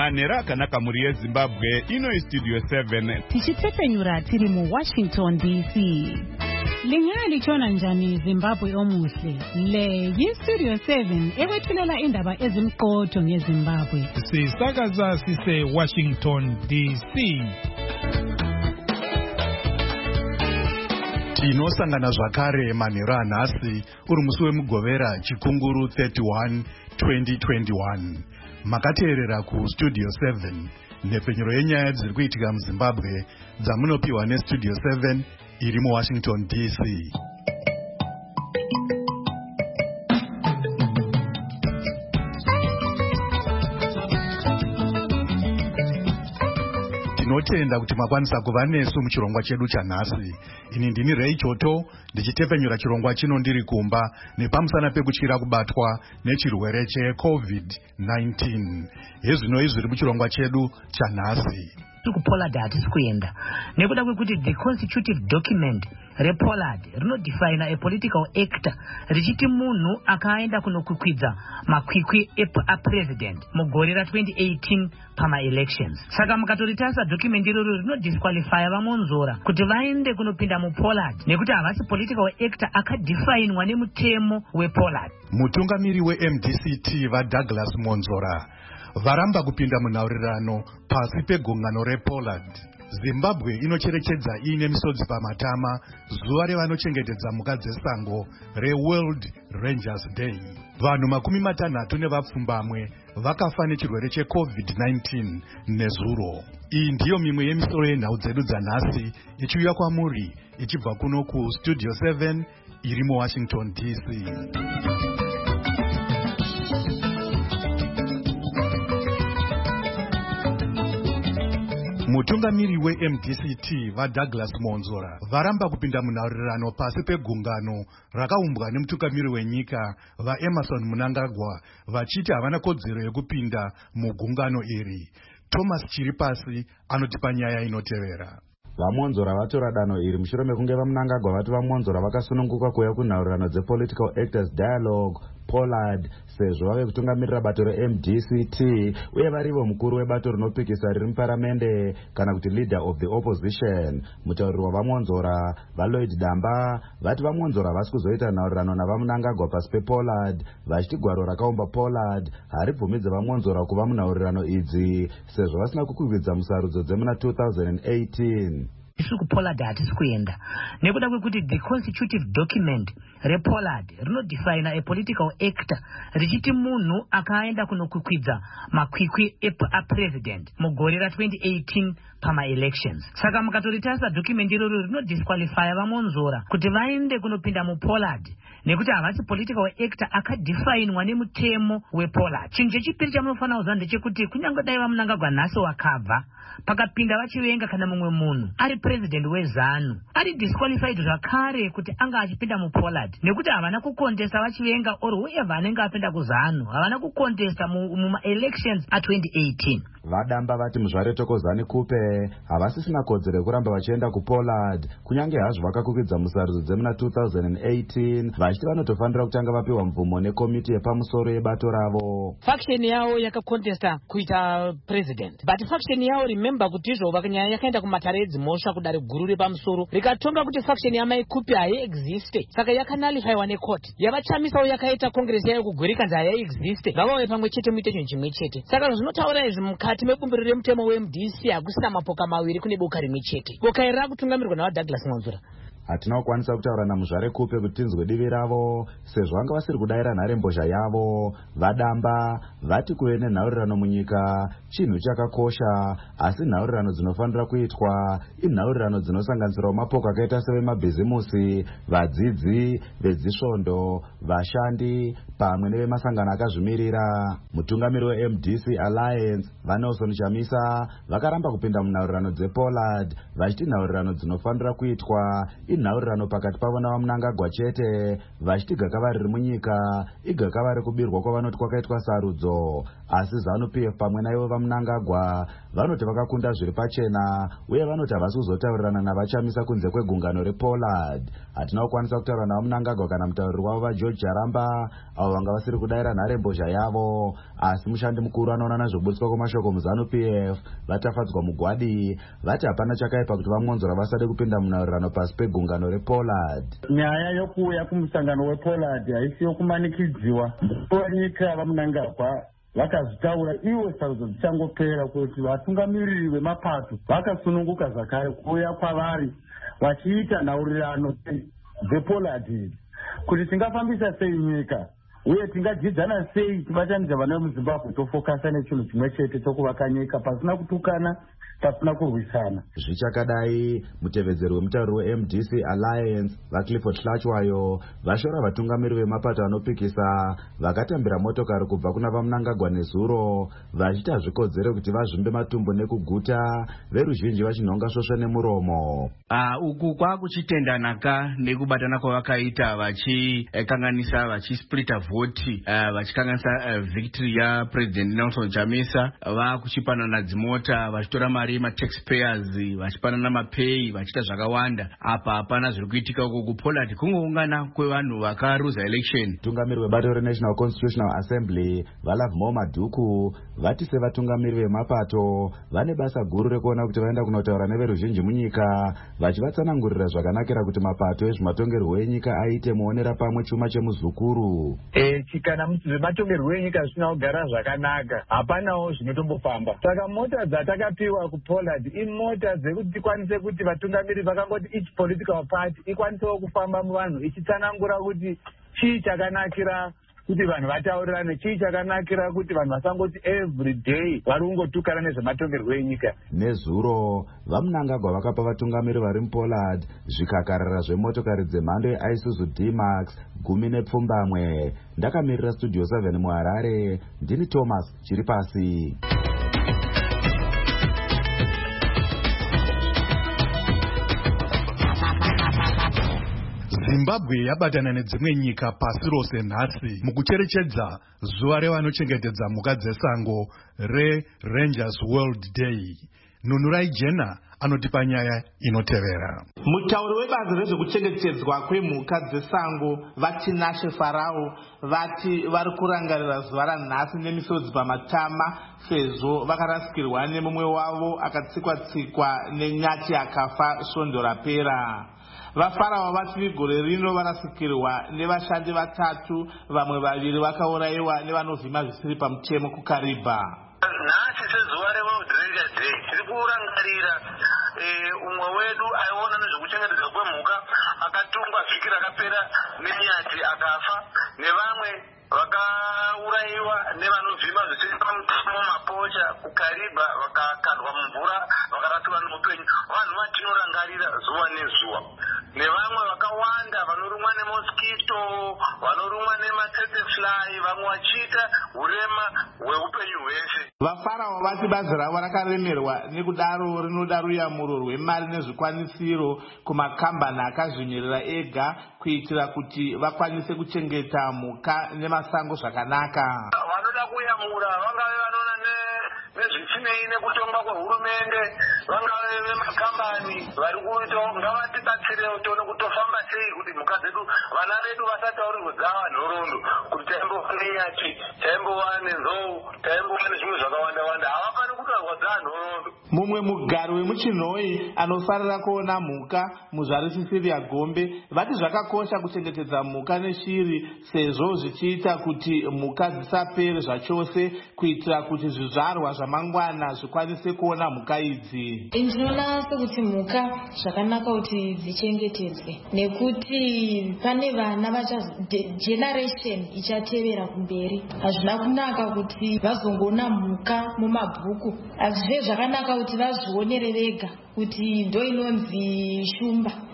manhero akanaka mhuri yezimbabwe. Ino istudio 7 tichitepfenyura tiri muWashington DC. Lingaya lichona njani Zimbabwe omuhle? Le yistudio 7 ekwethulela indaba ezimqotho ngeZimbabwe. Sisakaza sise Washington DC. Tinosangana zvakare manhero anhasi uri musi wemugovera chikunguru 31 2021. Makateerera kustudio 7 nhepfenyuro yenyaya dziri kuitika muZimbabwe dzamunopiwa nestudio 7 iri muWashington DC. Tinotenda kuti makwanisa kuva nesu muchirongwa chedu chanhasi. Ini ndini Ray Choto ndichitepfenyura chirongwa chino ndiri kumba nepamusana pekutyira kubatwa nechirwere cheCovid-19. Hezvino izviri muchirongwa chedu chanhasi. Pollard hatisi kuenda nekuda kwekuti the constitutive document rePollard rinodefine a political actor richiti munhu akaenda kunokwikwidza makwikwi apresident mugore ra2018 pamaelections. Saka mukatoritasa document iroro rinodisqualifya vamonzora kuti vaende kunopinda muPollard nekuti havasi political actor akadefinwa nemutemo wePollard. Mutungamiri weMDCT vaDouglas Monzora varamba kupinda munhaurirano pasi pegungano rePollard. Zimbabwe inocherechedza iine misodzi pamatama zuva revanochengetedza mhuka dzesango reWorld Rangers Day. Vanhu 60 vakafa nechirwere cheCovid-19 nezuro. Iyi ndiyo mimwe yemisoro yenhau dzedu dzanhasi ichiuya kwamuri ichibva kuno kustudio 7 iri muWashington DC. Mutungamiri weMDCT vaDouglas Monzora varamba kupinda munhaurirano pasi pegungano rakaumbwa nemutungamiri wenyika vaEmerson Mnangagwa vachiti havana kodzero yekupinda mugungano iri. Thomas Chiripasi anotipa nyaya inotevera. Vamonzora vatora danho iri mushure mekunge vaMnangagwa vati vamonzora vakasununguka kuuya kunhaurirano dzePolitical Actors Dialogue Pollard sezvo vave kutungamirira bato reMDCT uye varivo mukuru webato rinopikisa riri muparamende kana kuti leader of the opposition. Mutauriri wavamonzora vaLloyd Damba vati vamonzora vasi kuzoita nhaurirano navaMnangagwa pasi pePollard vachiti gwaro rakaumba Pollard haribvumidze vamonzora kuva munhaurirano idzi sezvo vasina kukwikwidza musarudzo dzemuna 2018. Pollard hatisi kuenda nekuda kwekuti the constitutive document rePollard rinodefine a political actor richiti munhu akaenda kunokwikwidza makwikwi apresident mugore ra2018 pamaelections. Saka mukatoritasa document iroro rinodisqualifya vamonzora kuti vaende kunopinda muPollard nekuti havasi political actor akadefinwa nemutemo wePollard. Chinhu chechipiri chamunofanira kuziva ndechekuti kunyange dai vaMnangagwa nhasi wakabva pakapinda vachivenga kana mumwe munhu ari president weZanu ari disqualified zvakare kuti anga achipinda muPollard nekuti havana kukontesta vachivenga or whoever anenge apinda kuZanu havana kukontesta mumaelections a2018. Vadamba vati muzvare Tokozani Kupe havasisina kodzero yekuramba vachienda kuPollard kunyange hazvo vakakwikidza musarudzo dzemuna 2018 vachiti vanotofanira kutanga vapiwa mvumo nekomiti yepamusoro yebato ravo. Faction yavo yakakontesta kuita president but faction yavo remember kuti izvo vakanyanya yakaenda kumatare edzimhosva kudare guru repamusoro rikatonga kuti faction yamai Kupe haiexiste saka yakanalifaiwa nekoti yavachamisawo yakaita kongresi yayo kugwirika nzi haiexiste ngavauye pamwe chete muite chinhu chimwe chete. Saka zvinotaura izvi mukati mebumbiro remutemo weMDC hakusina mapoka maviri kune boka rimwe chete. Boka iri rakutungamirwa navaDouglas Monzora. Hatina kukwanisa kutaura namuzvare Kupe kuti tinzwe divi ravo sezvo vanga vasiri kudayira nharembozha yavo. Vadamba vati kuve nenhaurirano munyika chinhu chakakosha asi nhaurirano dzinofanira kuitwa inhaurirano dzinosanganisirawo mapoka akaita sevemabhizimusi, vadzidzi, vedzisvondo, vashandi pamwe nevemasangano akazvimirira. Mutungamiri weMDC Alliance vaNelson Chamisa vakaramba kupinda munhaurirano dzePollard vachiti nhaurirano dzinofanira kuitwa inhaurirano pakati pavo navamunangagwa chete, vachiti gakava riri munyika igakava rekubirwa kwavanoti kwakaitwa sarudzo. Asi ZANU-PF pamwe naivo vamunangagwa vanoti vakakunda zviri pachena uye vanoti havasi kuzotaurirana navachamisa kunze kwegungano rePollard. Hatina kukwanisa kutaura navamunangagwa kana mutauriri wavo vaGeorge Charamba avo vanga vasiri kudayira nharembozha yavo, asi mushandi mukuru anoona nezvobutswa kwemashoko muZANU-PF vatafadzwa mugwadi vati hapana chakaipa kuti vamonzora vasade kupinda munhaurirano pasi pegungano rePollard. Nyaya yokuuya kumusangano wePollard haisi yokumanikidziwa. Nyika vamunangagwa vakazvitaura ivo sarudzo dzichangopera kuti vatungamiriri vemapato vakasununguka zvakare kuuya kwavari vachiita nhaurirano dzePollard kuti tingafambisa sei nyika uye tingadzidzana sei tibatanidza vana vemuZimbabwe tofokasa nechinhu chimwe chete chokuvaka nyika pasina kutukana pasina kurwisana. Zvichakadai mutevedzeri wemutauri weMDC Alliance vaClifford Hlachwayo vashora vatungamiriri vemapato anopikisa vakatambira motokari kubva kuna vamunangagwa nezuro vachiti hazvikodzere kuti vazvimbe matumbu nekuguta veruzhinji vachinhonga svosve nemuromo. Uku kwakuchitendanaka nekubatana kwavakaita vachikanganisa vachisplita vhoti vachikanganisa victory yaPresident Nelson Chamisa vakuchipanana dzimota vachitora mari yemataxpayers vachipanana mapay vachiita zvakawanda. Apa hapana zviri kuitika uku kuPollard kungoungana kwevanhu vakaruza election. Tungamiri webato reNational Constitutional Assembly vaLovemore Madhuku vati sevatungamiri vemapato vane basa guru rekuona kuti vaenda kunotaura neveruzhinji munyika vachivatsanangurira zvakanakira kuti mapato ezvematongerwo enyika aite muonera pamwe chuma chemuzukuru. Kana zvematongerwo enyika zvisina kugara zvakanaka hapanawo zvinotombofamba. Saka mota dzatakapiwa kuPollard imota dzekuti tikwanise kuti vatungamiri vakangoti each political party ikwanisewo kufamba muvanhu ichitsanangura kuti chii chakanakira kuti vanhu vataurirane, chii chakanakira kuti vanhu vasangoti every day vari kungotukana nezvematongerwo enyika. Nezuro vamunangagwa vakapa vatungamiri vari muPollard zvikakarara zvemotokari dzemhando yeIsuzu D-Max 10 ndakamirira Studio 7 muHarare ndini Thomas Chiripasi. Zimbabwe yabatana nedzimwe nyika pasi rose nhasi mukucherechedza zuva revanochengetedza mhuka dzesango reRangers World Day. Nunurai Jena anotipa nyaya inotevera. Mutauri webazi rezvekuchengetedzwa kwemhuka dzesango vaTinashe Farao vati vari kurangarira zuva ranhasi nemisodzi pamatama sezvo vakarasikirwa nemumwe wavo akatsikwa-tsikwa nenyati akafa svondo rapera. VaFarao vati gore rino varasikirwa nevashandi 3, vamwe 2 vakaurayiwa nevanovhima zvisiri pamutemo kuKariba. Nhasi sezuva reWorld Ranger Day tiri kurangarira umwe wedu aiona nezvekuchengetedzwa kwemhuka akatungwa vhiki rakapera nenyati akafa, nevamwe vakaurayiwa nevanovhima zvisiri pamutemo mapocha kuKariba vakakandwa mumvura vakaratiwa neupenyu. Vanhu vatinorangarira zuva nezuva. Nevamwe vakawanda vanorumwa nemosquito, vanorumwa nematsetsefly, vamwe vachiita urema hweupenyu hwese. VaFarao vati bazi ravo rakaremerwa nekudaro rinoda ruyamuro rwemari nezvikwanisiro kumakambani akazvinyerera ega kuitira kuti vakwanise kuchengeta mhuka nemasango zvakanaka. Vanoda kuyamura vangave vanoona nezvisinei nekutongwa kwehurumende, vangave vemakambani vari kuita ngavatibatsirewo tione kutofamba sei kuti mhuka dzedu, vana vedu vasataurirwe dzava nhoroondo kuti taimbowana nyati, taimbowana nzou, taimbowana zvimwe zvakawanda-wanda. Havafani kutorwa dzava nhoroondo. Mumwe mugari wemuChinhoi anofarira kuona mhuka muZvarisisiri yaGombe vati zvakakosha kuchengetedza mhuka neshiri sezvo zvichiita kuti mhuka dzisapere zvachose kuitira kuti zvizvarwa zvamangwana zvikwanise kuona mhuka idzi. Ndinoona sekuti mhuka zvakanaka kuti dzichengetedzwe nekuti pane vana generation ichatevera kumberi. Hazvina kunaka kuti vazongoona mhuka mumabhuku, asi zvakanaka kuti vazvionere vega kuti ndo inonzi shumba.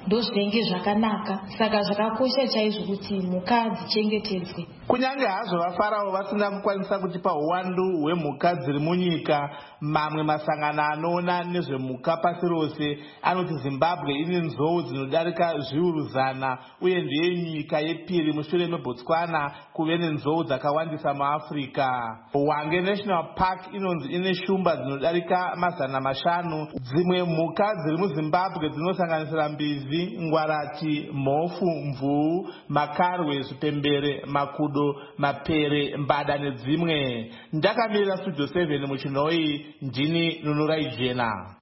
ndozvinenge zvakanaka. Saka zvakakosha chaizvo kuti mhuka dzichengetedzwe. Kunyange hazvo vaFarao vasina kukwanisa kutipa uwandu hwemhuka dziri munyika, mamwe masangano anoona nezvemhuka pasi rose anoti Zimbabwe ine nzou dzinodarika zviuru 100 uye ndiye nyika yepiri mushure meBotswana kuve nenzou dzakawandisa muAfrica. Hwange National Park inonzi ine shumba dzinodarika 500. Dzimwe mhuka dziri muZimbabwe dzinosanganisira mbizi, ngwarati, mhofu, mvuu, makarwe, zvipembere, makudo, mapere, mbada nedzimwe. Ndakamirira Studio 7 muChinoi, ndini Nunurai Jena.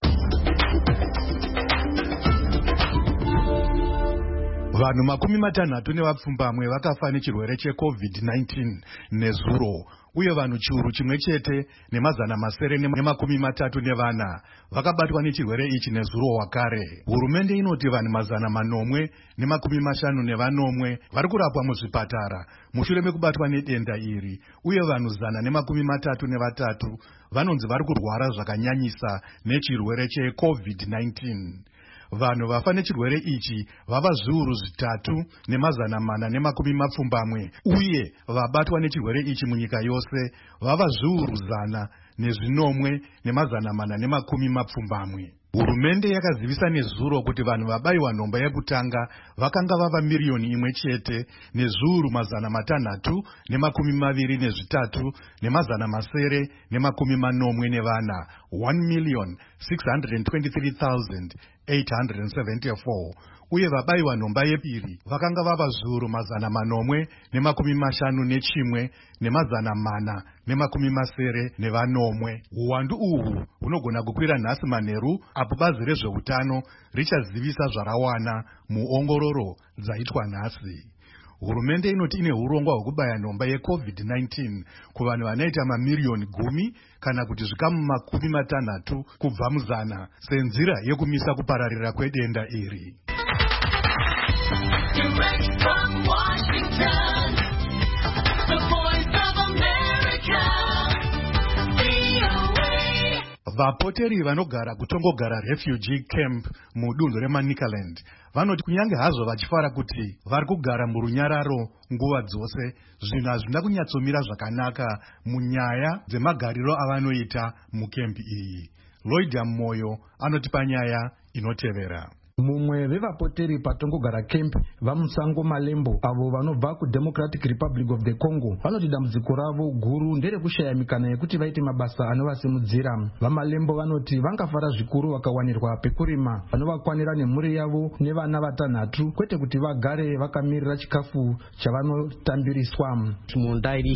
Vanhu 60 nevapfumbamwe vakafa nechirwere cheCovid-19 nezuro, uye vanhu chiuru chimwe chete ne934 vakabatwa nechirwere ichi nezuro wakare. Hurumende inoti vanhu 954 vari kurapwa muzvipatara mushure mekubatwa nedenda iri, uye vanhu 133 vanonzi vari kurwara zvakanyanyisa nechirwere cheCovid-19. Vanhu vafa nechirwere ichi vava zviuru 3,470, uye vabatwa nechirwere ichi munyika yose vava zviuru 100,470. Hurumende yakazivisa nezuro kuti vanhu vabayiwa nhomba yekutanga vakanga vava miriyoni 1 chete nezviuru 623,974, 1,623,874, uye vabayiwa nhomba yepiri vakanga vava zviuru 451,490. Uwandu uhwu hunogona kukwira nhasi manheru apo bazi rezveutano richazivisa zvarawana muongororo dzaitwa nhasi. Hurumende inoti ine urongwa hwekubaya nhomba yeCovid-19 kuvanhu vanoita mamiriyoni 10 kana kuti zvikamu 60 kubva mu100 senzira yekumisa kupararira kwedenda iri. Direct from Washington, the Voice of America, VOA. Vapoteri vanogara kutongogara refugee camp mudunhu reManicaland vanoti kunyange hazvo vachifara kuti vari kugara murunyararo nguva dzose, zvinhu hazvina kunyatsomira zvakanaka munyaya dzemagariro avanoita mukempi iyi. Lloyd Moyo anotipa nyaya inotevera. Mumwe vevapoteri patongogara camp vamusango Malembo avo vanobva kuDemocratic Republic of the Congo vanoti dambudziko ravo guru nderekushaya mikana yekuti vaite mabasa anovasimudzira. VaMalembo vanoti vangafara zvikuru vakawanirwa pekurima vanovakwanira nemhuri yavo nevana 3, kwete kuti vagare vakamirira chikafu chavanotambiriswa. Munda iri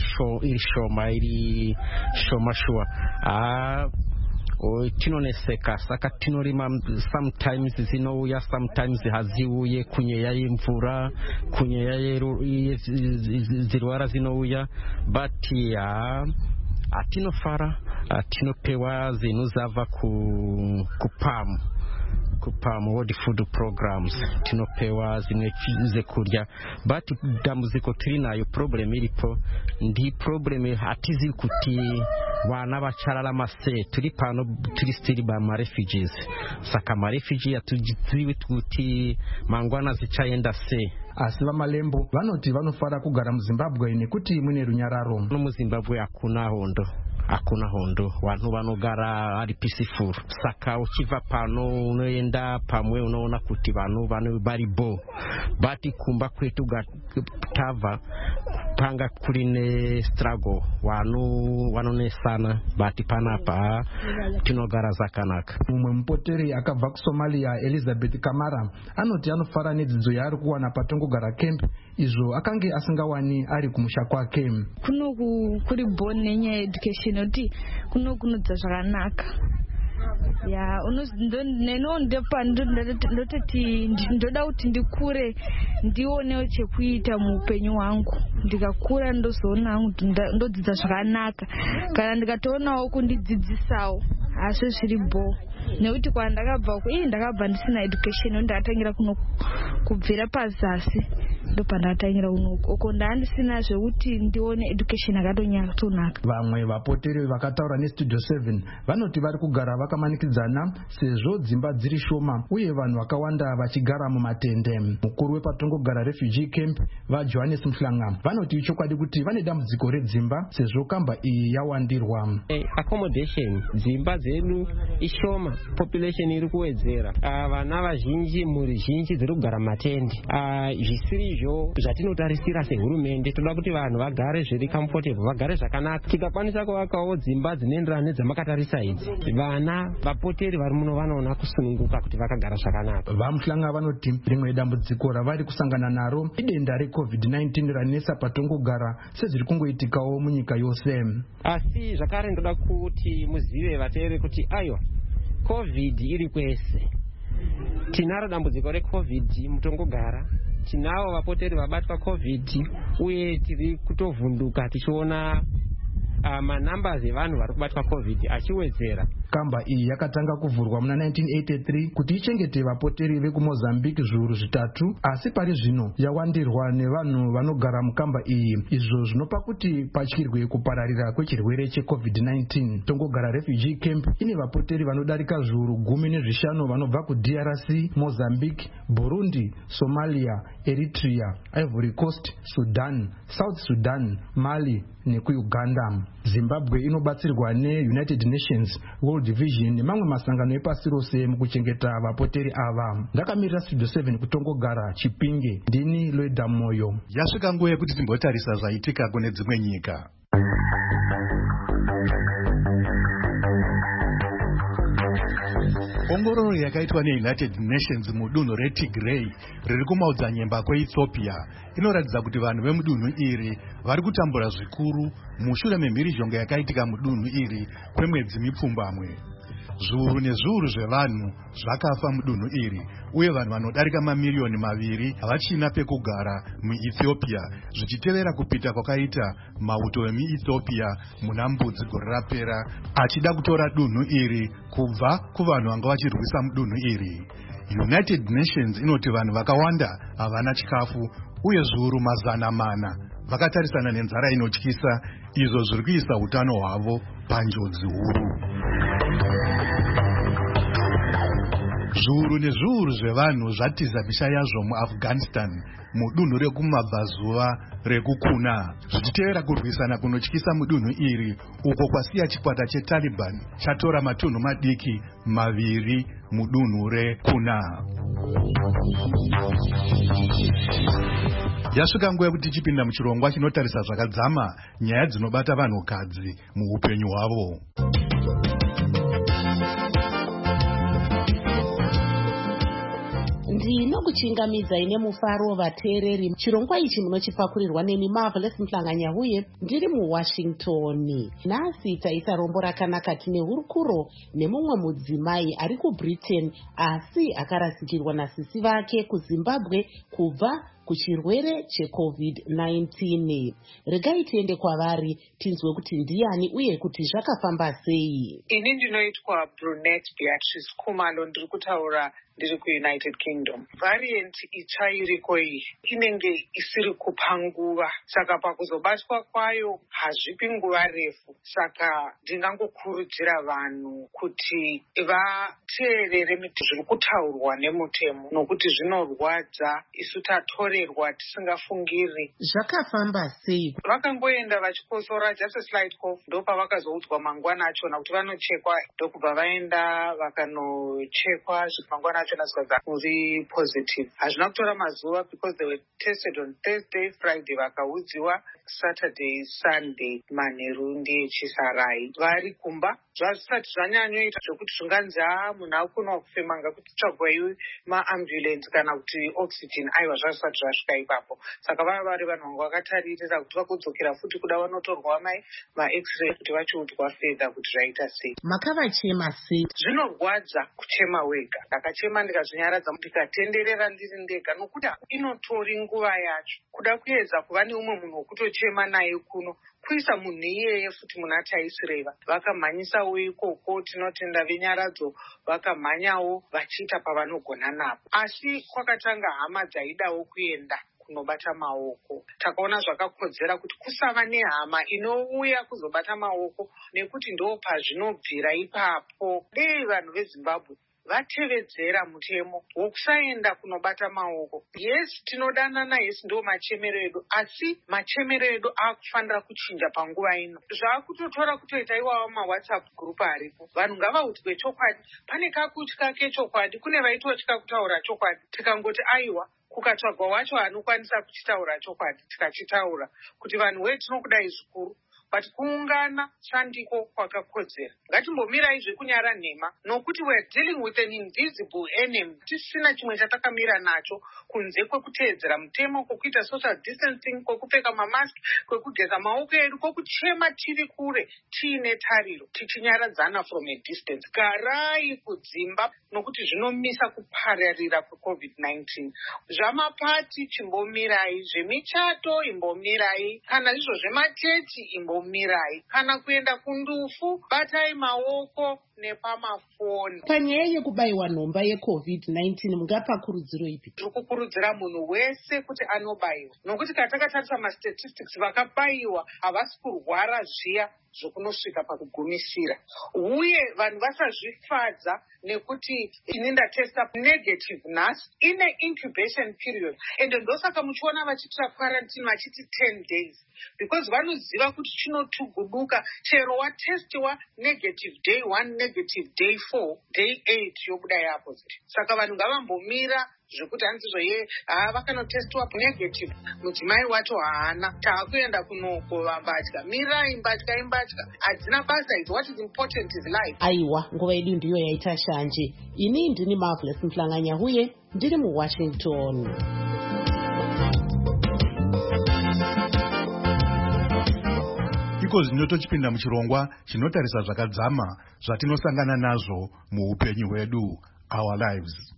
shoma shua. Tinoneseka saka tinorima, sometimes zinouya, sometimes haziuye, kunyeya yemvura, kunyeya zirwara zinouya, but atinofara, tinopewa zvinhu zabva kuPAM World Food Programs, tinopewa zimwe zekurya, but dambudziko tiri nayo, problem iripo ndi problem hatizivi kuti vana vachararama sei. Turi pano turi still bamarefugees, saka marefugee hatizivi kuti mangwana zichaenda sei. Asi VaMalembo vanoti vanofara kugara muZimbabwe nekuti mune runyararo. MuZimbabwe hakuna hondo, vanhu vanogara ari peaceful. Saka uchibva pano unoenda pamwe unoona kuti vanhu vari bo, but kumba kwetu tabva panga kuri nestruggle, vanhu vanonesana, but panapa tinogara zvakanaka. Mumwe mupoteri akabva kuSomalia, Elizabeth Kamara, anoti anofara nedzidzo yaari kuwana patongogara camp izvo akange asingawani ari kumusha kwake. Kunoku kuri born nenyaya education oti kunokunodza zvakanaka. Ya ndototi ndoda kuti ndikure ndionewo chekuita muupenyu hwangu, ndikakura ndozoona hangu ndodzidza zvakanaka, kana ndikatoonawo kundidzidzisawo asi zviri bo, nekuti kwandakabva ndakabva ndisina education ndakatangira kubvira pazasi. ndopandatanyira uko ndandisina zvekuti ndione education akatonyatonaka. Vamwe vapoteri vakataura nestudio 7 vanoti vari kugara vakamanikidzana sezvo dzimba dziri shoma uye vanhu vakawanda vachigara mumatende. Mukuru wePatongogara refugee camp vaJohannes Mhlanga vanoti ichokwadi kuti vane dambudziko redzimba sezvo kamba iyi yawandirwa. Accommodation dzimba dzedu ishoma, population iri kuwedzera, vana vazhinji, mhuri zhinji dziri kugara matende. Zvisirizvo zvatinotarisira sehurumende, toda kuti vanhu vagare zviri comfortable, vagare zvakanaka. Tikakwanisa kuvakawo dzimba dzinoenderana nedzamakatarisa idzi, vana vapoteri vari muno vanoona kusununguka kuti vakagara zvakanaka. VaMhlanga vanoti rimwe dambudziko ravari kusangana naro idenda reCovid-19 ranesa Patongogara sezviri kungoitikawo munyika yose. Asi zvakare ndoda kuti muzive vateeri kuti aiwa COVID iri kwese. Tinaro dambudziko reCovid mutongogara, tinavo vapoteri vabatwa COVID uye tiri kutovhunduka tichiona manambers evanhu vari kubatwa COVID achiwedzera. Kamba iyi yakatanga kuvhurwa muna 1983 kuti ichengete vapoteri vekuMozambique zviuru zvitatu, asi pari zvino yawandirwa nevanhu vanogara mukamba iyi. Izvo zvinopa kuti patyirwe kupararira kwechirwere cheCovid-19. Tongogara refugee camp ine vapoteri vanodarika zviuru 15 vanobva kuDRC, Mozambique, Burundi, Somalia, Eritrea, Ivory Coast, Sudan, South Sudan, Mali nekuUganda. Zimbabwe inobatsirwa neUnited Nations, World Vision nemamwe masangano epasi rose mukuchengeta vapoteri ava. Ndakamirira Studio 7 kutongogara Chipinge, ndini Loida Moyo. Yasvika nguva yekuti timbotarisa zvaitika kune dzimwe nyika. Ongororo yakaitwa neUnited Nations mudunhu reTigray riri kumaodzanyemba kweEthiopia inoratidza kuti vanhu vemudunhu iri vari kutambura zvikuru mushure memhirizhonga yakaitika mudunhu iri kwemwedzi mipfumbamwe. Zviuru nezviuru zvevanhu zvakafa mudunhu iri uye vanhu vanodarika mamiliyoni 2 havachina pekugara muEthiopia, zvichitevera kupita kwakaita mauto emuEthiopia muna mbudzi gore rapera achida kutora dunhu iri kubva kuvanhu vanga vachirwisa mudunhu iri. United Nations inoti vanhu vakawanda havana chikafu uye zviuru 400 vakatarisana nenzara inotyisa, izvo zviri kuisa utano hwavo panjodzi huru. Zviuru nezviuru zvevanhu zvatiza misha yazvo muAfghanistan mudunhu rekumabvazuva rekukuna, zvichitevera kurwisana kunotyisa mudunhu iri uko kwasiya chikwata cheTaliban chatora matunhu madiki 2 mudunhu rekuna. Yasvika nguva yekuti tichipinda muchirongwa chinotarisa zvakadzama nyaya dzinobata vanhukadzi muupenyu hwavo. ndinokuchingamidzai nemufaro vateereri. Chirongwa ichi munochipakurirwa neni Marvelous Mhlanganya uye ndiri muWashington. Nhasi taita rombo rakanaka tine hurukuro nemumwe mudzimai ari kuBritain asi akarasikirwa nasisi vake kuZimbabwe kubva kuchirwere cheCovid-19. Regai tiende kwavari tinzwe kuti ndiani uye kuti zvakafamba sei. Ini ndinoitwa Brunette Beatrice Kumalo, ndiri kutaura ndiri kuUnited Kingdom. Variant itsva iriko iyi inenge isiri kupa nguva, saka pakuzobatwa kwayo hazvipi nguva refu. Saka ndingangokurudzira vanhu kuti vateerere zviri kutaurwa nemutemo nokuti zvinorwadza, isu tatorerwa tisingafungiri. Zvakafamba sei? Vakangoenda vachikosora just a slight cough, ndopavakazoudzwa mangwana achona kuti vanochekwa, ndokubva vaenda vakanochekwa mangwana achona zvikabva uri positive. Hazvina kutora mazuva because they were tested on Thursday, Friday vakaudziwa Saturday, Sunday manheru ndechisarai. Vari kumba zvazvisati zvanyanyoita zvokuti zvinganzi munhu akukona kufema ngakuti tsvagwai maambulance kana kuti oxygen, aiwa zvazvisati zvasvika ipapo. Saka vava vari vanhu vanga vakataririra kuti vakudzokera futi kuda vanotorwa max-ray kuti vachiudzwa fedha kuti zvaita sei. Makavachema sei? Zvinorwadza kuchema wega. Ndakachema ndikazvinyaradza ndikatenderera ndiri ndega nokuti inotori nguva yacho. Kuda kuedza kuva neumwe munhu wokutochema naye kuno kuisa munhu iyeye futi muna taisireva. Vakamhanyisawo ikoko, tinotenda venyaradzo vakamhanyawo vachiita pavanogona napo. Asi kwakatanga hama dzaidawo kuenda kunobata maoko. Takaona zvakakodzera kuti kusava nehama inouya kuzobata maoko nekuti ndo pazvinobvira ipapo. Dei vanhu veZimbabwe vatevedzera mutemo wokusaenda kunobata maoko. Yes, tinodanana, yes, ndo machemero edu, asi machemero edu akufanira kuchinja panguva ino. Zvaakutotora kutoita iwawa maWhatsApp group aripo. Vanhu ngavaudzwe chokwadi. Pane kakutya kechokwadi, kune vaitotya kutaura chokwadi. Tikangoti aiwa kukatsvagwa wacho anokwanisa kuchitaura chokwadi, tikachitaura kuti vanhu wetinokudai zvikuru. But kuungana shandiko kwakakodzera. Ngatimbomirai zvekunyara nhema, nokuti we are dealing with an invisible enemy. Tisina chimwe chatakamira nacho kunze kwekuteedzera mutemo, kwekuita social distancing, kwekupfeka mamask, kwekugeza maoko edu, kwekuchema tiri kure tiine tariro, tichinyaradzana from a distance. Garai kudzimba, nokuti zvinomisa kupararira kweCovid-19. Zvamapati chimbomirai, zvemichato imbomirai, kana izvo zvemachechi imbomirai, kana kuenda kundufu batai maoko nepamafoni. Panyaya yekubayiwa nhomba yeCovid-19 mungapa kurudziro ipi? Tikukurudzira munhu wese kuti anobayiwa, nokuti katakatarisa mastatistics vakabayiwa havasi kurwara zviya zvokunosvika pakugumisira, uye vanhu vasazvifadza nekuti ini ndatesta negative nhasi ine incubation period, ende ndosaka muchiona vachiitira quarantine vachiti 10 days, because vanoziva kuti chinotuguduka chero watestiwa negative day 1, negative day 4, day 8 yobuda yapositive. Saka vanhu ngavambomira zvekuti hanzizvo vakanotestiwa negative, mudzimai wacho haana, taakuenda kunokova mbatya. Mirai, mbatya imbatya, hadzina basa idzi. What is important is life. Aiwa, nguva yedu ndiyo yaita shanje. Ini ndini Marvelous Mhlanga-Nyahuye, ndiri muWashington. iko zvino tochipinda muchirongwa chinotarisa zvakadzama zvatinosangana nazvo muupenyu hwedu, our lives.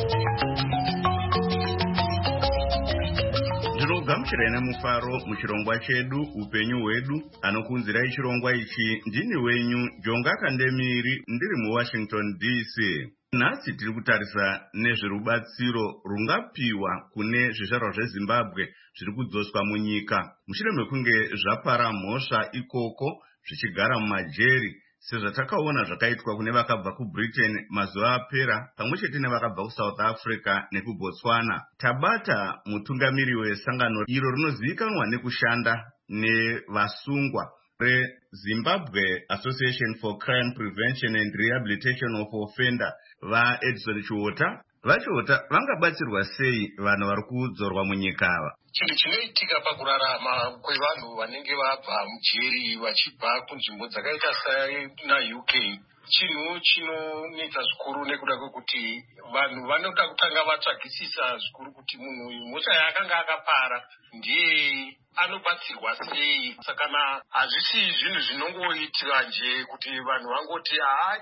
Ndinogamuchira nemufaro muchirongwa chedu upenyu hwedu. Anokunzirai chirongwa ichi ndini wenyu Jonga Kandemiri, ndiri muWashington DC. Nhasi tiri kutarisa nezverubatsiro rungapiwa kune zvizvarwa zveZimbabwe zviri kudzoswa munyika mushure mekunge zvapara mhosva ikoko zvichigara mumajeri, sezvatakaona zvakaitwa kune vakabva kuBritain mazuva apera, pamwe chete nevakabva kuSouth Africa nekuBotswana. Tabata mutungamiri wesangano iro rinozivikanwa nekushanda nevasungwa reZimbabwe Association for Crime Prevention and Rehabilitation of Offender, vaEdison Chiota. Vachiota vangabatsirwa sei vanhu vari kudzorwa munyika ava? Chinhu chinoitika pakurarama kwevanhu vanenge vabva mujeri vachibva kunzvimbo dzakaita senaUK, chinhu chinonetsa zvikuru nekuda kwekuti vanhu vanoda kutanga vatsvagisisa zvikuru kuti munhu uyu mhosva yaakanga akapara ndiye anobatsirwa sei. Saka hazvisi zvinhu zvinongoitika nje kuti vanhu vangoti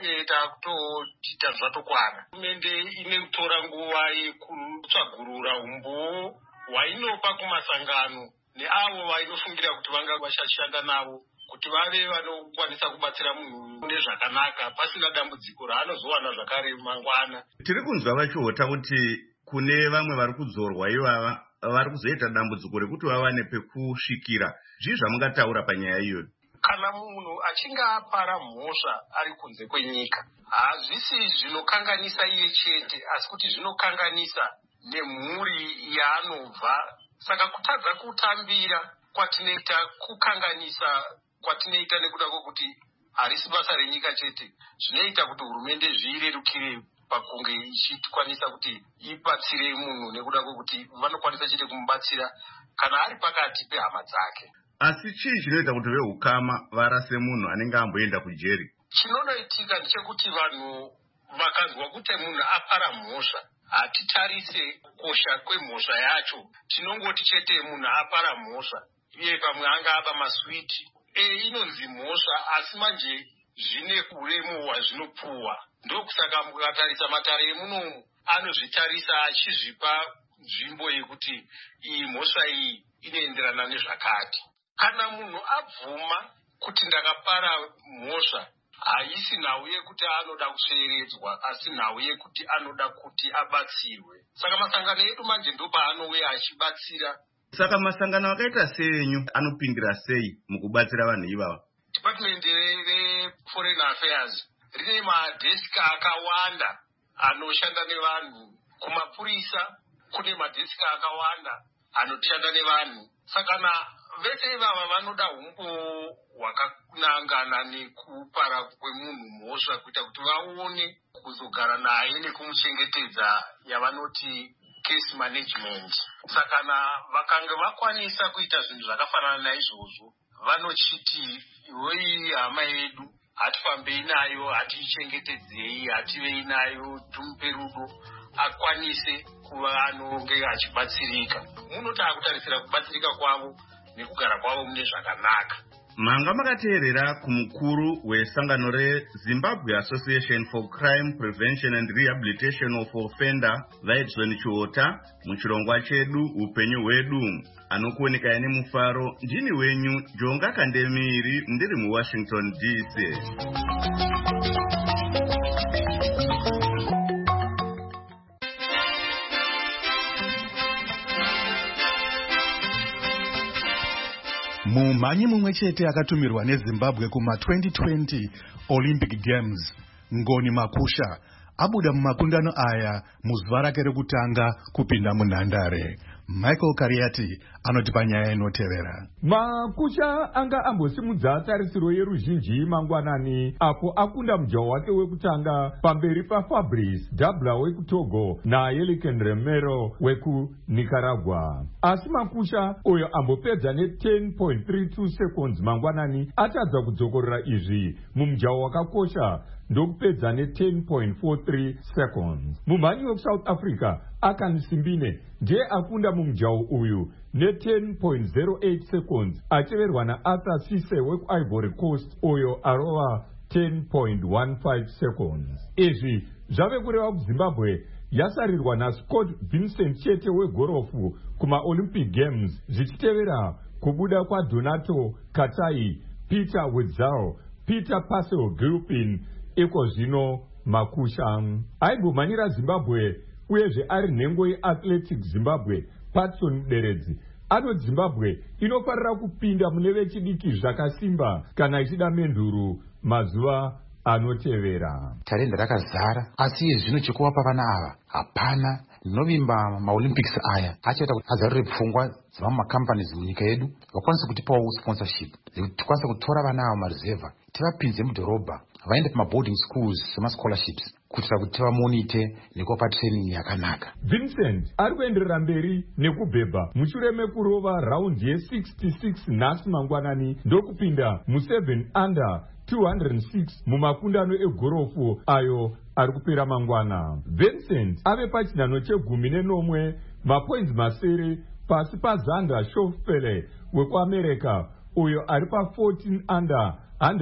takutoita zvatokwana. Hurumende inotora nguva yekutsvagurura umboo hwainopa kumasangano neavo vainofungira kuti vanga vachashanda navo kuti vave vanokwanisa kubatsira munhu nezvakanaka pasina dambudziko raanozowana zvakare mangwana. Tiri kunzwa vachiota kuti kune vamwe vari kudzorwa ivava vari kuzoita dambudziko rekuti vawane pekusvikira. Zvii zvamungataura panyaya iyoyo? Kana munhu achinge apara mhosva ari kunze kwenyika, hazvisi zvinokanganisa iye chete, asi kuti zvinokanganisa nemhuri yaanobva. Saka kutadza kutambira kwatinoita, kukanganisa kwatinoita nekuda kwokuti harisi basa renyika chete, zvinoita kuti hurumende zviirerukire pakunge ichikwanisa kuti ibatsire munhu nekuda kwokuti vanokwanisa chete kumubatsira kana ari pakati pehama dzake. Asi chii chinoita kuti vehukama varase munhu anenge amboenda kujeri? Chinonoitika ndechekuti vanhu vakanzwa kuti munhu apara mhosva, hatitarise kukosha kwemhosva yacho. Tinongoti chete munhu apara mhosva, iye pamwe anga aba maswiti, inonzi mhosva, asi manje zvine uremu hwazvinopuhwa. Ndokusaka mukatarisa matare emunomu anozvitarisa achizvipa nzvimbo yekuti iyi mhosva iyi inoenderana nezvakati. Kana munhu abvuma kuti ndakapara mhosva, haisi nhau yekuti anoda kusveeredzwa asi nhau yekuti anoda kuti abatsirwe. Saka masangano edu manje ndo paanouya achibatsira. Saka masangano akaita senyu anopindira sei mukubatsira vanhu ivava? Department reForeign Affairs rine madheski akawanda anoshanda nevanhu. Kumapurisa kune madheski akawanda anoshanda nevanhu. Saka vese ivava vanoda humbo hwakanangana nekupara kwemunhu mhosva kuita kuti vaone kuzogara naye nekumuchengetedza yavanoti case management. Saka vakanga vakwanisa kuita zvinhu zvakafanana naizvozvo vanochiti iwoi hama yedu hatifambei nayo, hatichengetedzei, hativei nayo, tumupe rudo akwanise kuva anonge achibatsirika. Munoti akutarisira kubatsirika kwavo nekugara kwavo mune zvakanaka. Manga makateerera kumukuru wesangano reZimbabwe Association for Crime Prevention and Rehabilitation of Offender Vaedzoni Chiota muchirongwa chedu upenyu hwedu. Anokuoneka nemufaro ndini wenyu Jonga Kandemiri ndiri muWashington DC. Mumhanyi mumwe chete akatumirwa neZimbabwe kuma 2020 Olympic Games, Ngoni Makusha, abuda mumakundano aya muzuva rake rekutanga kupinda munhandare. Michael Kariati anotipa nyaya inotevera. Makusha anga ambosimudza tarisiro yeruzhinji mangwanani apo akunda mujaho wake wekutanga pamberi paFabrice Dabla wekuTogo naYeliken Remero wekuNicaragua. Asi Makusha uyo ambopedza ne10.32 seconds mangwanani atadza kudzokorera izvi mumujaho wakakosha ndokupedza ne10.43 seconds. Mumhanyi wekusouth Africa Akani Simbine ndiye akunda mumujaho uyu ne10.08 seconds acheverwa naArthur Cisse wekuIvory Coast uyo arova 10.15 seconds. Izvi zvave kureva kuZimbabwe yasarirwa naScott Vincent chete wegorofu kumaOlympic Games zvichitevera kubuda kwaDonato Katai, Peter Wetzel, Peter Pascal Gilpin. Iko zvino Makusha aimbomhanyira Zimbabwe uyezve ari nhengo yeAthletic Zimbabwe. Patson Deredzi anoti Zimbabwe inofarira kupinda mune vechidiki zvakasimba kana ichida menduru mazuva anotevera. Tarenda rakazara asi zvino chekuvapa vana ava hapana. Novimba maOlympics aya achaita kuti azarure pfungwa dzevamacompanies munyika yedu vakwanise kutipawo sponsorship dzekuti tikwanise kutora vana ava mareserva tivapinze mudhorobha vaende pamaboarding schools semascholarships kuitira kuti tivamonite nekuvapa training yakanaka. Vincent ari kuenderera mberi nekubhebha mushure mekurova raundi ye66 nhasi mangwanani ndokupinda mu7 under 206 mumakundano egorofu ayo ari kupera mangwana. Vincent ave pachinhano che19 mapoints masere pasi paZander Schofele wekuAmerica uyo ari pa14 under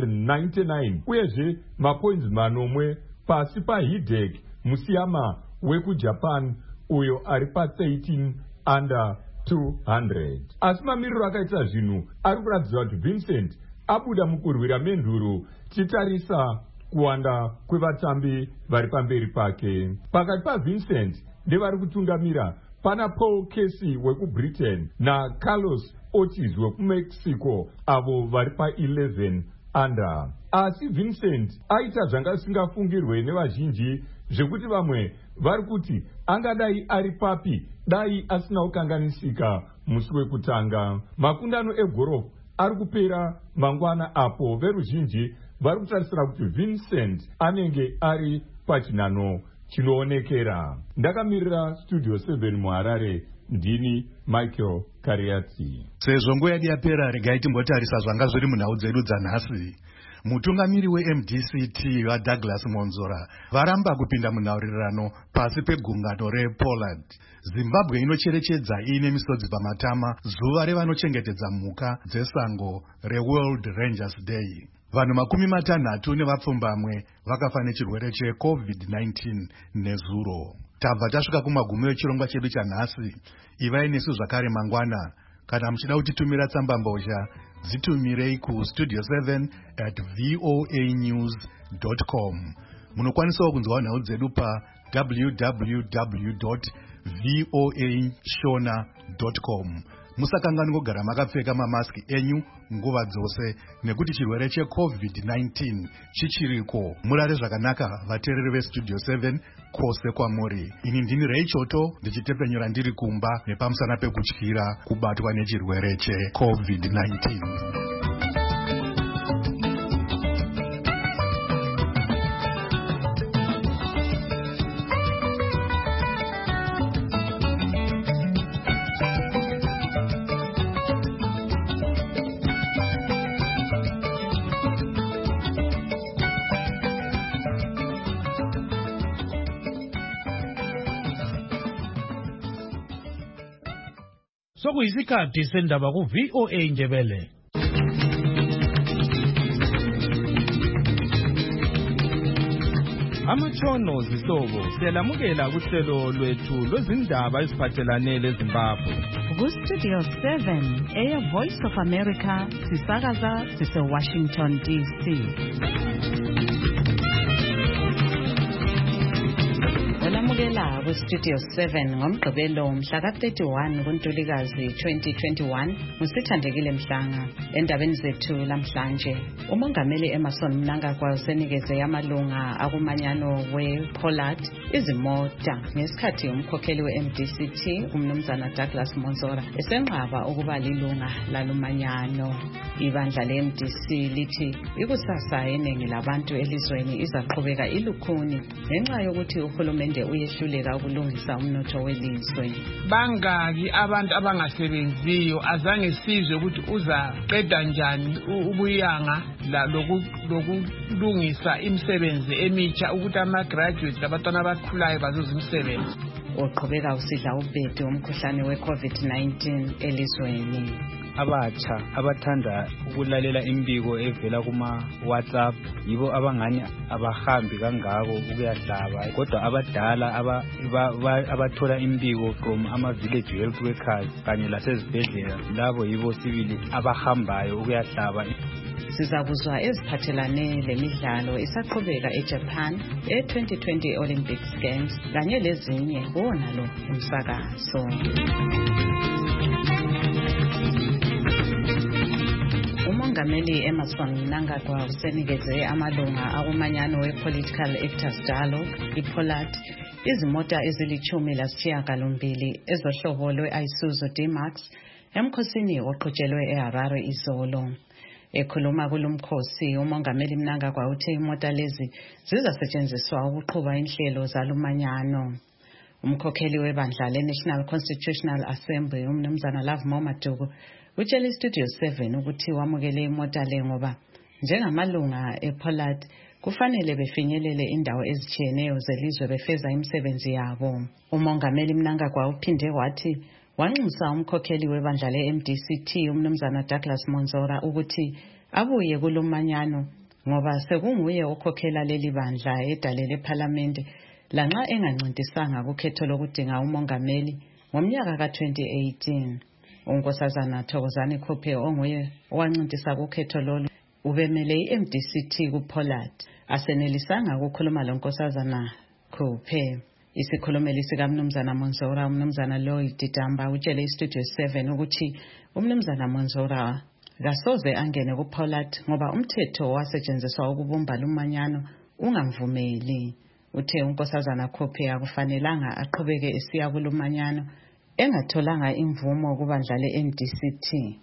199 uyezve mapoints manomwe pasi paHidek Musiyama wekuJapan uyo ari pa13 under 200. Asi mamiriro akaita zvinhu ari kuratidza kuti Vincent abuda mukurwira menduru tichitarisa kuwanda kwevatambi vari pamberi pake. Pakati paVincent ndevari kutungamira pana Paul Casey wekuBritain naCarlos Ortiz wekuMexico avo vari pa11 under. Asi Vincent aita zvanga zvisingafungirwe nevazhinji zvekuti vamwe vari kuti angadai ari papi dai asina kukanganisika musi wekutanga. Makundano egorofu ari kupera mangwana apo veruzhinji vari kutarisira kuti Vincent anenge ari pachinhano chinoonekera. Ndakamirira Studio 7 muHarare, ndini Michael Kariati. Sezvo nguva yedu yapera, regai timbotarisa zvanga zviri munhau dzedu dzanhasi. Mutungamiri weMDCT vaDouglas Monzora varamba kupinda munhaurirano pasi pegungano rePoland. Zimbabwe inocherechedza iine misodzi pamatama zuva revanochengetedza mhuka dzesango reWorld Rangers Day. Vanhu 60 nevapfumbamwe vakafa nechirwere cheCovid-19 nezuro. Tabva tasvika kumagumo echirongwa chedu chanhasi. Ivai nesu zvakare mangwana. Kana muchida kutitumira tsamba mbozha, dzitumirei kustudio 7@voanews.com. Munokwanisawo kunzwa nhau dzedu pa www.voashona.com. Musakanganwe kugara makapfeka mamaski enyu nguva dzose nekuti chirwere cheCovid-19 chichiriko. Murare zvakanaka vateereri vestudio 7 kwose kwamuri. Ini ndini Ray Choto ndichitepenyura ndiri kumba nepamusana pekutyira kubatwa nechirwere cheCovid-19. Sokuyisikhathi sendaba ku VOA Ndebele. Amatshono zihlobo siyalamukela kuhlelo lwethu lwezindaba eziphathelane leZimbabwe. Ku-Studio 7 Air Voice of America sisakaza sise-Washington DC. Olamukela ku-Studio 7 ngomgqibelo mhla ka-31 kuNtulikazi 2021 ngusithandekile Mhlanga. Endabeni zethu lamhlanje, umongameli Emmerson Mnangagwa usenikeze amalunga akumanyano we-Pollard izimota ngesikhathi umkhokheli we-MDCT umnumzana Douglas Monzora esenqaba ukuba lilunga lalumanyano. Ibandla le-MDC lithi ikusasa eningi labantu elizweni izaqhubeka ilukhuni ngenxa yokuthi uhulumende uyehluleka ukulungisa umnotho welizwe. Bangaki abantu abangasebenziyo azange sizwe ukuthi uzaqeda njani ubuyanga lokulungisa imisebenzi emitsha ukuthi ama-graduates labantwana abakhulayo bazuza imisebenzi. Uqhubeka usidla ubhedu umkhuhlane we-COVID-19 elizweni. Abatsha abathanda ukulalela imbiko evela kuma-WhatsApp yibo abangani abahambi kangako ukuyahlaba, kodwa abadala abathola imbiko from ama-village health workers kanye lasezibhedlela labo yibo sibili abahambayo ukuyahlaba. Sizakuzwa eziphathelane lemidlalo isaqhubeka eJapan e-2020 Olympics Games kanye lezinye kuwona lo umsakazo. Umongameli Emmerson Mnangagwa usenikeze amalunga akumanyano we-Political Actors Dialogue i-Pollard izimota ezili-12 ezohlobo lwe-Isuzu D-Max emkhosini oqhutshelwe eHarare izolo. Ekhuluma kulumkhosi, umongameli Mnangagwa uthe imota lezi zizasetshenziswa ukuqhuba inhlelo zalumanyano. Umkhokheli webandla le-National Constitutional Assembly umnumzana Lovemore Maduku utshele iStudio 7 ukuthi wamukele imota le ngoba njengamalunga ePollard kufanele befinyelele indawo ezitshiyeneyo zelizwe befeza imisebenzi yabo. Umongameli Mnangagwa uphinde wathi wanxusa umkhokheli webandla le-MDCT umnumzana Douglas Monzora ukuthi abuye kulomanyano ngoba sekunguye okhokhela leli bandla edale leParliament lanxa engancintisanga kukhetho lokudinga umongameli ngomnyaka ka-2018. Unkosazana Thokozani Khuphe onguye owancintisa kukhetho lolu ubemele i-MDCT kuPollard asenelisanga ukukhuluma lonkosazana Khuphe. Isikhulumeli sikaMnumzana Monzora umnumzana Lloyd Damba utshele iStudio 7 ukuthi umnumzana Monzora kasoze angene kuPollard ngoba umthetho wasetshenziswa ukubumba lumanyano ungamvumeli. Uthe unkosazana Khuphe akufanelanga aqhubeke esiya kulumanyano engatholanga imvumo kubandla le-MDCT.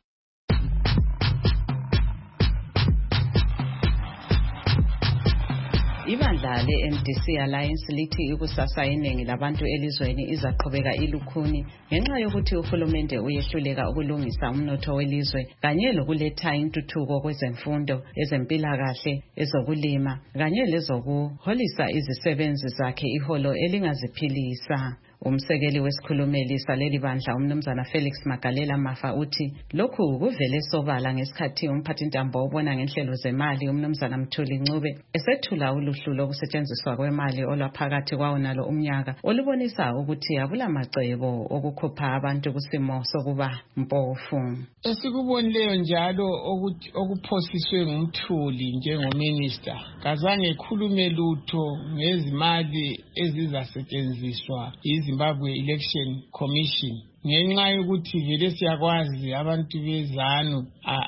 Ibandla le-MDC Alliance lithi ikusasa eningi labantu elizweni izaqhubeka ilukhuni ngenxa yokuthi uhulumende uyehluleka ukulungisa umnotho welizwe kanye lokuletha intuthuko kwezemfundo, ezempilakahle, ezokulima kanye lezokuholisa izisebenzi zakhe iholo elingaziphilisa. Umsekeli wesikhulumeli saleli bandla umnumzana Felix Magalela Mafa uthi lokhu kuvele sobala ngesikhathi umphathintambo obona ngenhlelo zemali umnumzana Mthuli Ncube esethula uluhlu lokusetshenziswa kwemali olwaphakathi kwawo nalo umnyaka olubonisa ukuthi akulamacebo okukhupha abantu kusimo sokuba mpofu. Esikubonileyo njalo okuphosiswe ngumthuli njengominister kazange ekhulume lutho ngezimali ezizasetshenziswa iZimbabwe Election Commission ngenxa yokuthi vele siyakwazi abantu bezanu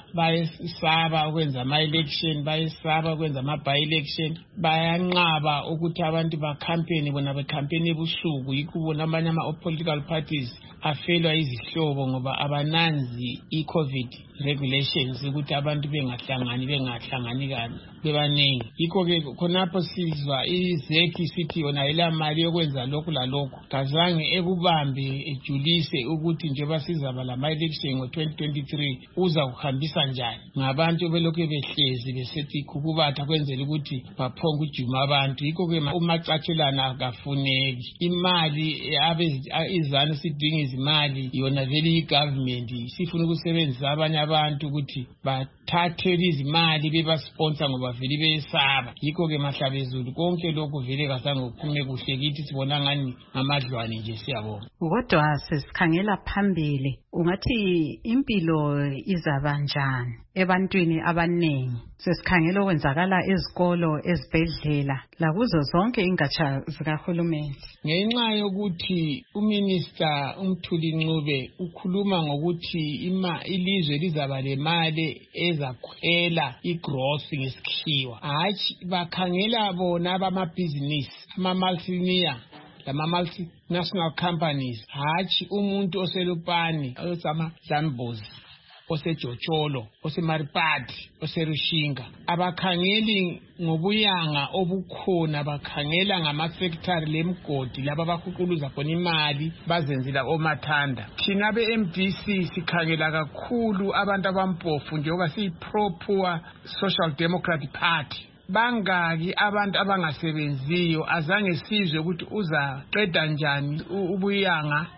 bayesaba ukwenza ama-election, bayesaba ukwenza ama-by-election, bayanqaba ukuthi abantu bakhampeni bona bekhampeni ebusuku. Yikho bona amanye ama-political parties afelwa izihlobo ngoba abananzi i-COVID regulations ukuthi abantu bengahlangani kani bebaningi. Yikho-ke khonapho sizwa izeki sithi yona ela mali yokwenza lokhu lalokhu kazange ekubambe ejulise ukuthi njengoba sizaba lama-election ngo-2023 uza kuhambisa njani ngabantu belokhu behlezi besethi kukubatha kwenzela ukuthi baphonge ujuma abantu. Yikho-ke umacatshelana akafuneki. Imali izanu sidinga izimali yona vele i-government sifuna ukusebenzisa abanye abantu ukuthi bathathe izimali bebasponsor ngoba vele beyesaba. Yikho-ke Mahlabezulu konke lokhu vele kazange kuphume kuhle kithi sibona ngani ngamadlwane nje siyabona. Kodwa sesikhangela phambili ungathi impilo izaba njani ebantwini abaningi? Sesikhangela okwenzakala ezikolo, ezibhedlela lakuzo zonke ingatsha zikahulumeni. Ngenxa yokuthi uminister uMthuli Ncube ukhuluma ngokuthi ilizwe lizaba lemali ezakhwela igross ngesikhiwa. Hatshi bakhangela bona abamabhizinisi ama-multinational lama-multinational companies. Hatshi umuntu oselupani osama-Zambozi osejotsholo osemaripati oserushinga. Abakhangeli ngobuyanga obukhona, bakhangela ngama-factory lemgodi laba abahuquluza khona imali bazenzela omathanda. Thina be-MDC sikhangela kakhulu abantu abampofu njengoba siyi-pro-poor Social Democratic Party. Bangaki abantu abangasebenziyo azange sizwe ukuthi uzaqeda njani ubuyanga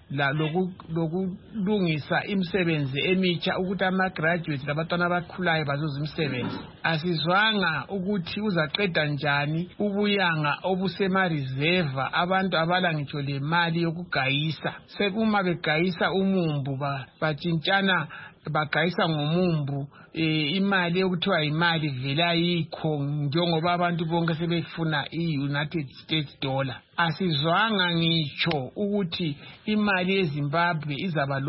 lokulungisa imisebenzi emitsha ukuthi ama-graduates labantwana abakhulayo bazuza imisebenzi. Asizwanga ukuthi uzaqeda njani ubuyanga obusema-reserve abantu abala ngitsho le mali yokugayisa. Sekuma begayisa umumbu batshintshana bagayisa ngomumbu imali yokuthiwa imali vela yikho njengoba abantu bonke sebefuna i-United States dollar. Asizwanga ngitsho ukuthi imali yeZimbabwe izaba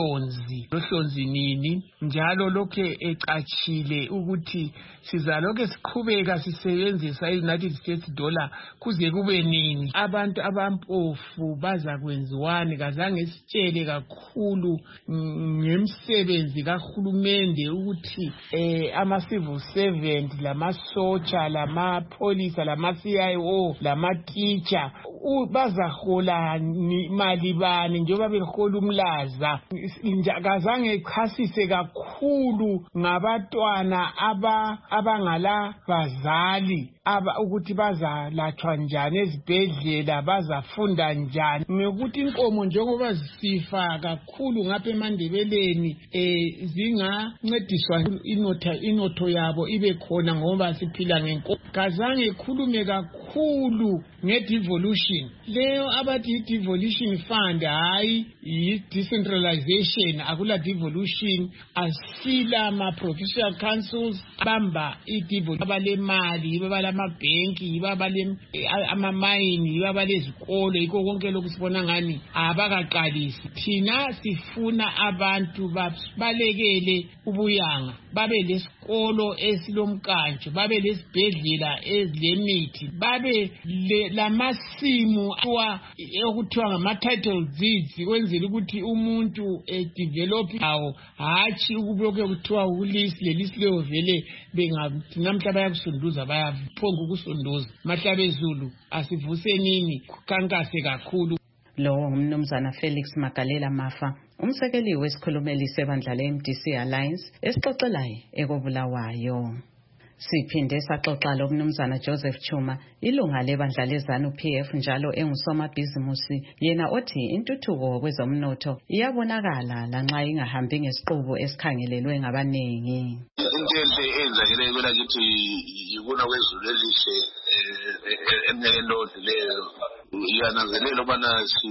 lohlonzi nini njalo lokhe ecachile ukuthi sizalokhe siqhubeka sisebenzisa i-United States dollar kuze kube nini. Abantu abampofu bazakwenziwani? Kazange sitshele kakhulu ngemisebenzi kahulumende ukuthi ama-civil servant lamasotsha lamapholisa lama-CIO lama-teacher bazahola mali bani njengoba behola umlaza. Kazange echasise kakhulu ngabatwana abangala bazali ukuthi bazalatshwa njani ezibhedlela, bazafunda njani, ngokuthi inkomo njengoba zisifa kakhulu ngapha eMandebeleni zingancediswa inotho yabo ibe khona ngoba siphila ngenkomo. Kazange ekhulume kakhulu nge-devolution leyo abathi i-devolution fund, hayi i-decentralization. Akula devolution, asila ma-provincial councils bamba i-devolution. Abalemali babalamabhenki amamayini babalezikolo. Yikho konke lokhu sibona ngani abakaqalisi. Thina sifuna abantu balekele ubuyanga, babe lesikolo esilomkantsho, babe lesibhedlela ezilemithi, babe lamasimu okuthiwa ngama-title deeds kwenzela ukuthi umuntu develop awo, hatshi ukubokhe kuthiwa ulisi lelisi leyo vele namhla bayakusunduza bayaphonga ukusunduza. Mahlabezulu asivusenini kukankase kakhulu. Lo umnumzana Felix Magalela Mafa, umsekeli wesikhulumeli sebandla le-MDC Alliance esixoxelayo ekobulawayo. Siphinde saxoxa loMnumzana Joseph Chuma, ilunga lebandla leZANU-PF njalo engusomabhizimusi, yena othi intuthuko kwezomnotho iyabonakala lanxa ingahambi ngesiqubu esikhangelelwe ngabaningi. Into enhle eyenzakeleyo kwelakithi yikuna kwezulu elihle eminyakeni odluleyo. Iyananzelela ukubana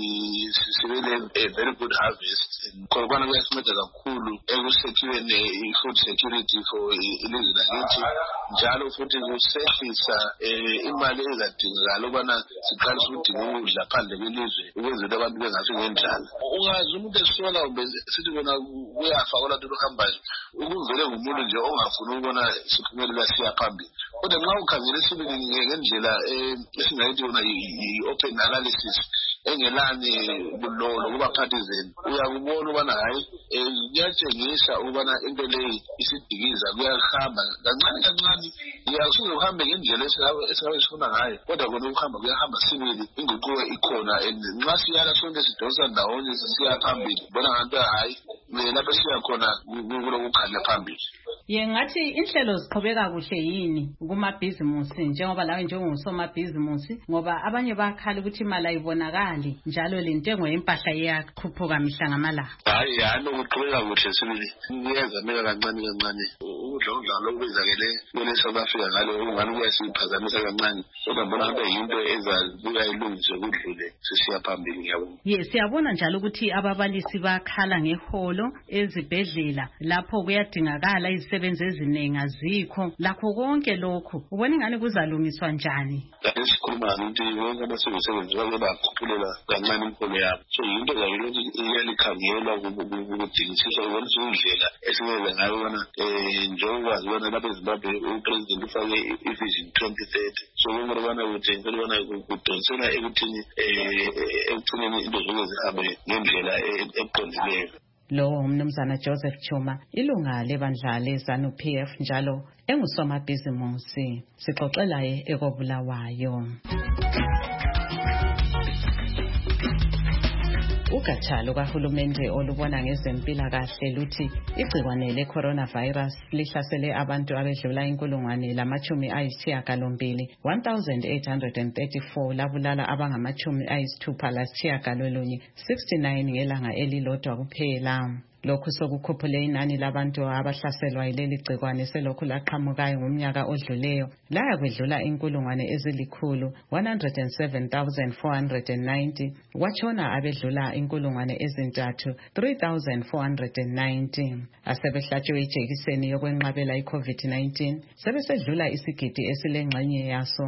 sibele a very good harvest. Khona kuyasinceda kakhulu ekusekhweni i-food security for ilizwe lakithi, njalo futhi kusehlisa imali ezadingakala ukubana siqalise ukudinga ukudla phandle kwelizwe ukwenzela abantu bengafi ngendlala. Ungazi umuntu esola kumbe sithi kona kuyafa kolanto luhambayo, ukuvele ngumuntu nje ongafuni ukubona siphumelela siya phambili. Kodwa nxa ukhangele sibili ngendlela esingayithi yona i-open analysis engelani bulolo kubaphathizeni, uyakubona ukubana hayi kuyatshengisa ukubana into leyi isidikiza kuyahamba kancane kancane. Iyasuke uhambe ngendlela esingabe sifuna ngayo, kodwa kona ukuhamba kuyahamba sibili, inguquko ikhona. Nxa siyala sonke sidonsa ndawonye sisiya phambili, bona ngathi hayi lapho siya khona kulokukhanya phambili. Ngathi inhlelo ziqhubeka kuhle yini kumabhizimusi njengoba lawe njengosomabhizimusi, ngoba abanye bakhala ukuthi imali ayibonakali njalo lentengo yempahla iyakhuphuka mihla ngamalanga. Hayi ukuqhubeka kuhle sibili, kuyazameka kancane kancane. Ukudla lokubizakele kwele South Africa ngalo ungani kuyasiphazamisa kancane, kodwa mbona ngabe yinto ezabuya ilungiswe kudlule sisiya phambili. Ngiyabona. Siyabona njalo ukuthi ababalisi bakhala ngeholo ezibhedlela lapho kuyadingakala izisebenzi eziningi azikho. Lakho konke lokhu ubona ingane kuzalungiswa njani? Esikhuluma ukuthi wonke abasebenzi bake bakhuphulela kancane imiholo yabo, so yinto zayilokhu iyalikhangelwa ukudingisisa ukubonisa indlela esingenza ngayo ubona njengokwazi ubona lapha eZimbabwe upresident ufake ivision 2030, so konke ubona ukuthi ubona kudonsela ekuthini ekugcineni into zonke zihambe ngendlela eqondileyo. Lo umnumzana Joseph Chuma, ilunga lebandla leZANU-PF njalo engusomabhizimusi, sixoxelaye ekobulawayo. Ugatsha lukahulumende olubona ngezempilakahle luthi igcikwane le-coronavirus lihlasele abantu abedlula 1,834 labulala abangama-69 ngelanga elilodwa kuphela. Lokhu sokukhuphule inani labantu abahlaselwa yileli gcikwane selokhu laqhamukayo ngomnyaka odluleyo laya kwedlula 107,490 watshona abedlula 3,490 asebehlatshwe ijekiseni yokwenqabela i-COVID-19 sebesedlula isigidi esilengxenye yaso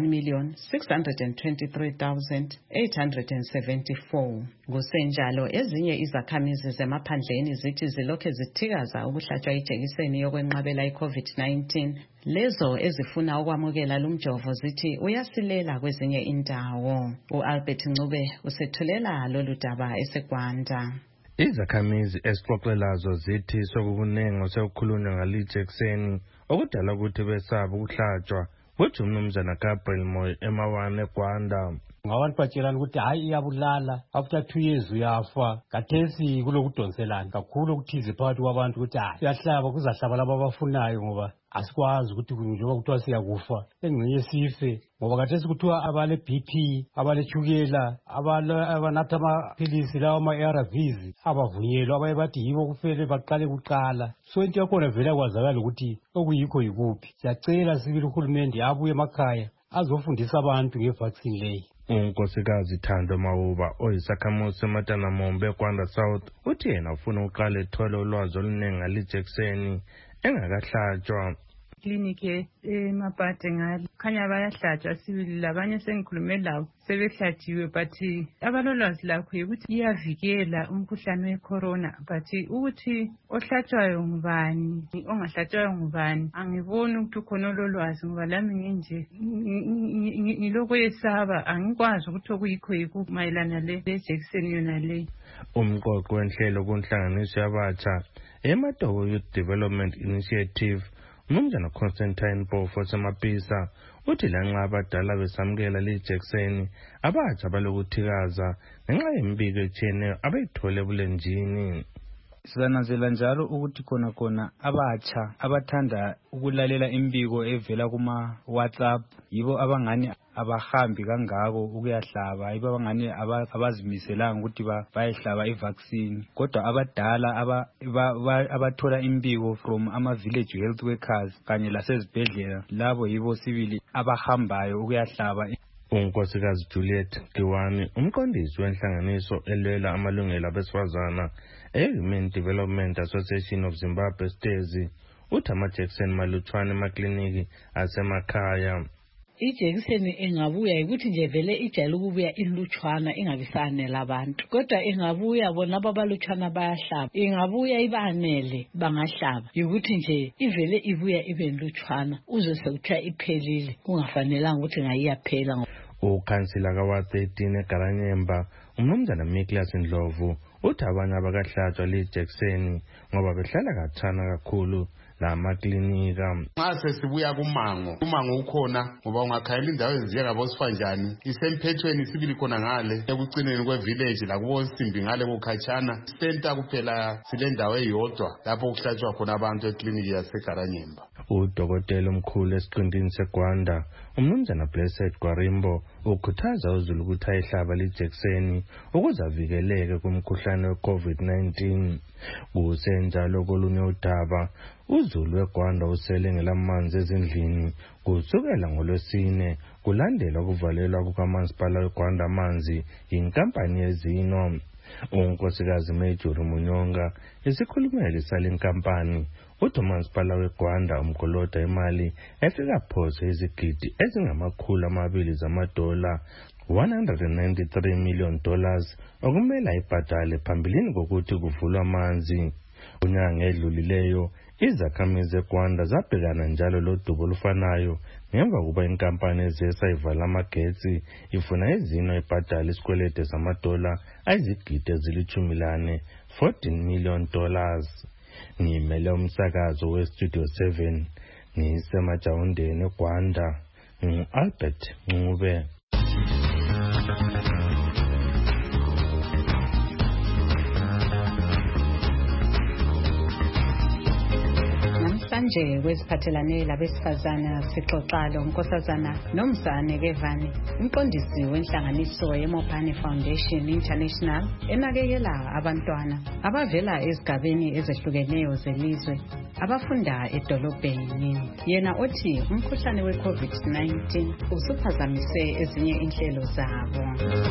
i-1,623,874. Kusenjalo ezinye izakhamizi zemaphandleni zithi zilokhe zithikaza ukuhlatshwa ijekiseni yokwenqabela i-COVID-19. Lezo ezifuna ukwamukela lumjovo zithi uyasilela kwezinye indawo. U-Albert Ncube usethulela lolu daba eseGwanda. Izakhamizi esixoxelazo zithi sokukunengi sekukhulunywa ngalijekiseni okudala ukuthi besaba ukuhlatshwa. Kuthi uMnumzana Gabriel Moyo emawane eGwanda. Ngabantu batshelana ukuthi hayi iyabulala, after 2 years uyafa. Kathesi kulokudonselana kakhulu okuthize phakathi kwabantu ukuthi hayi siyahlaba, kuzahlaba laba abafunayo ngoba asikwazi ukuthi njengoba kuthiwa siyakufa engxenye sife, ngoba kathesi kuthiwa abale BP, abale tshukela, abanatha amaphilisi lawa ama-ARVs abavunyelwa, abaye bathi yibo kufele baqale kuqala. So into yakhona vele kwazakala ukuthi okuyikho yikuphi. Siyacela sibili uhulumende abuye emakhaya azofundisa abantu ngevaccine leyi. uNkosikazi Thando Mawuba oyisakhamuzi seMatanamombe eGwanda South uthi yena ufuna uqala ethole ulwazi oluningi ngalijekiseni engakahlatshwa. Kliniki eMapate ngalo khanya bayahlatshwa sibili labanye sengikhulume lawo sebehlatshiwe, but abalolwazi lakho ukuthi iyavikela umkhuhlane wecorona, but ukuthi ohlatshwayo ngubani ongahlatshwayo ngubani angiboni ukuthi ukhona ololwazi, ngoba lami nginje ngiloko yesaba angikwazi ukuthi okuyikho yikho mayelana lejekiseni yona leyi. Umqoqo wenhlelo kunhlanganiso yabatsha eMatogo Youth Development Initiative uMnumzana Constantine Mpofu semapisa uthi lanxa abadala besamukela lijekiseni abatsha balokuthikaza ngenxa yembiko etshiyeneyo abayithole ebulenjini. Sizananzela njalo ukuthi khona abatsha abathanda ukulalela imbiko evela kuma WhatsApp yibo abangani abahambi kangako ukuyahlaba, yibo abangani abazimiselanga ukuthi bayehlaba ivaccine. Kodwa abadala abathola imbiko from ama-village health workers kanye lasezibhedlela, labo yibo sibili abahambayo ukuyahlaba. uNkosikazi Juliet Kiwani, umqondisi wenhlanganiso elwela amalungelo abesifazana e-Human Development Association of Zimbabwe Stezi, uthi amajekiseni malutshwane emakliniki asemakhaya. Ijekiseni engabuya ukuthi nje vele ijayele ukubuya ilutshwana ingabisanele abantu, kodwa ingabuya bona ababalutshwana bayahlaba, ingabuya ibanele bangahlaba, ukuthi nje ivele ibuya ibe lutshwana uze sekuthiwa iphelile kungafanelanga ukuthi ngayiyaphela. Ukhansila kaWard 13 eGaranyemba, umnumzana Miklas Ndlovu, uthi abanye abakahlatshwa lijekiseni ngoba behlala kathana kakhulu la maklinika. Mase sibuya kumango ukhona ngoba ungakhayela indawo ezinjengabo Sifanjani isemphethweni sibili khona ngale ekugcineni kwevillage la kubo Simbi ngale kokhatshana center kuphela silendawo eyodwa lapho kuhlatshwa khona abantu ekliniki yaseGaranyemba. Udokotela omkhulu esiqindini seGwanda, umnumzana Blessed Gwarimbo, ukhuthaza uzulu ukuthi ayihlaba lijekiseni ukuze avikeleke kumkhuhlane we-COVID-19. Kusenjalo kolunye udaba, uzulu weGwanda usele ngelamanzi ezindlini kusukela ngoLwesine kulandela ukuvalelwa kukamasipala weGwanda amanzi yinkampani yeZino. uNkosikazi Major Munyonga, isikhulumeli sale nkampani, uthi umasipala weGwanda umgoloda imali efika phose izigidi ezingama200 zamadola, $193 million, okumele ayibhadale phambilini kokuthi kuvulwa amanzi. Unyanga edlulileyo, izakhamizi zeGwanda zabhekana njalo lodubo olufanayo ngemva kuba inkampani ezisayivala amagetsi ifuna iZino ibhadale isikwelede zamadola ayizigidi ezili-14, $14 million. Ngimele umsakazo weStudio 7 ngisemajawundeni eGwanda, Albert Ncube. Namhlanje kwesiphathelane labesifazana sixoxa loNkosazana Nomzane Kevani, umqondisi wenhlanganiso yeMopane Foundation International enakekela abantwana abavela ezigabeni ezehlukeneyo zelizwe abafunda edolobheni. Yena othi umkhuhlane we-COVID-19 usuphazamise ezinye inhlelo zabo.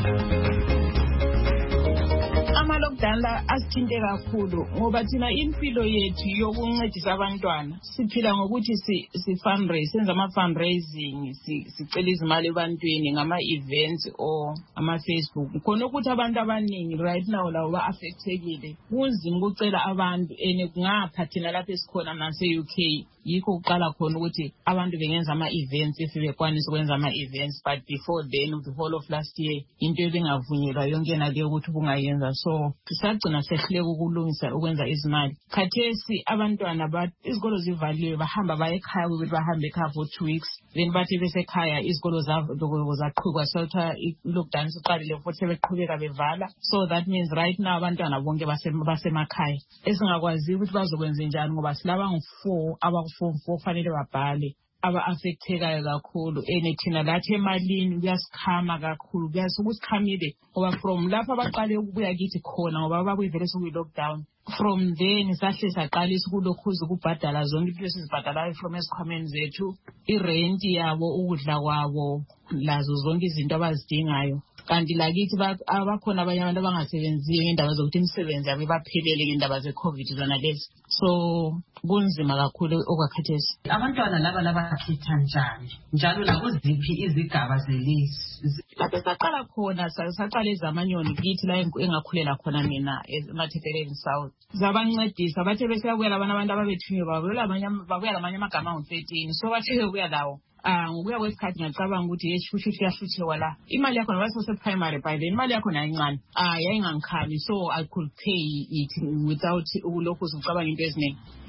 Ama-lockdown asithinte kakhulu ngoba thina impilo yethu yokuncedisa abantwana siphila ngokuthi si-fundraise, senza ama-fundraising, sicela izimali ebantwini ngama-events or ama-Facebook. Khona ukuthi abantu abaningi right now lawo ba-affectekile, kunzima ukucela abantu and kungapha thina lapho esikhona nase-UK yikho uqala khona ukuthi abantu bengenza ama-events if bekwanisa ukwenza ama-events, but before then the whole of last year into ebingavunyelwa yonke naleyo ukuthi ubungayenza. So sisagcina sehluleka ukulungisa ukwenza izimali. Khathesi abantwana izikolo zivaliwe bahamba baye ekhaya ukuthi bahambe ekhaya for 2 weeks, then bathi besekhaya izikolo zaqhubeka seltha i-lockdown siqalile futhi sebeqhubeka bevala. So that means right now abantwana bonke basemakhaya esingakwazi ukuthi bazokwenza njani ngoba silabangu-4 abaku-form 4 fanele babhale aba-affectekayo kakhulu and thina lathi emalini kuyasikhama kakhulu, kuyasikhamile ngoba from lapho abaqale ukubuya kithi khona ngoba babuyivele sokuyi-lockdown. From then sahle saqalisa ukulokhuza ukubhadala zonke into esizibhadalayo from esikhwameni zethu, irenti yabo, ukudla kwabo, lazo zonke izinto abazidingayo. Kanti lakithi abakhona abanye abantu abangasebenziyo ngendaba zokuthi imisebenzi yabo baphelele ngendaba ze-COVID zona lezi. So kunzima kakhulu okwakhathesi. Abantwana laba bakhetha njalo nakuziphi izigaba zelizwe? Lapho saqala khona saqala ezamanyoni kithi la engakhulela khona mina eMathekeleni South. Zabancedisa bathe besabuya abantu ababethunywe babuya lamanye amagama angu-13. So bathe bebuya lawo ngokuya kwesikhathi ngiyacabanga ukuthi yeshuthi yahluthekwa la imali yakho ngoba sase-primary by then imali yakho nayincane yayingangikhami, so I could pay it without ulokhu ucabanga into eziningi.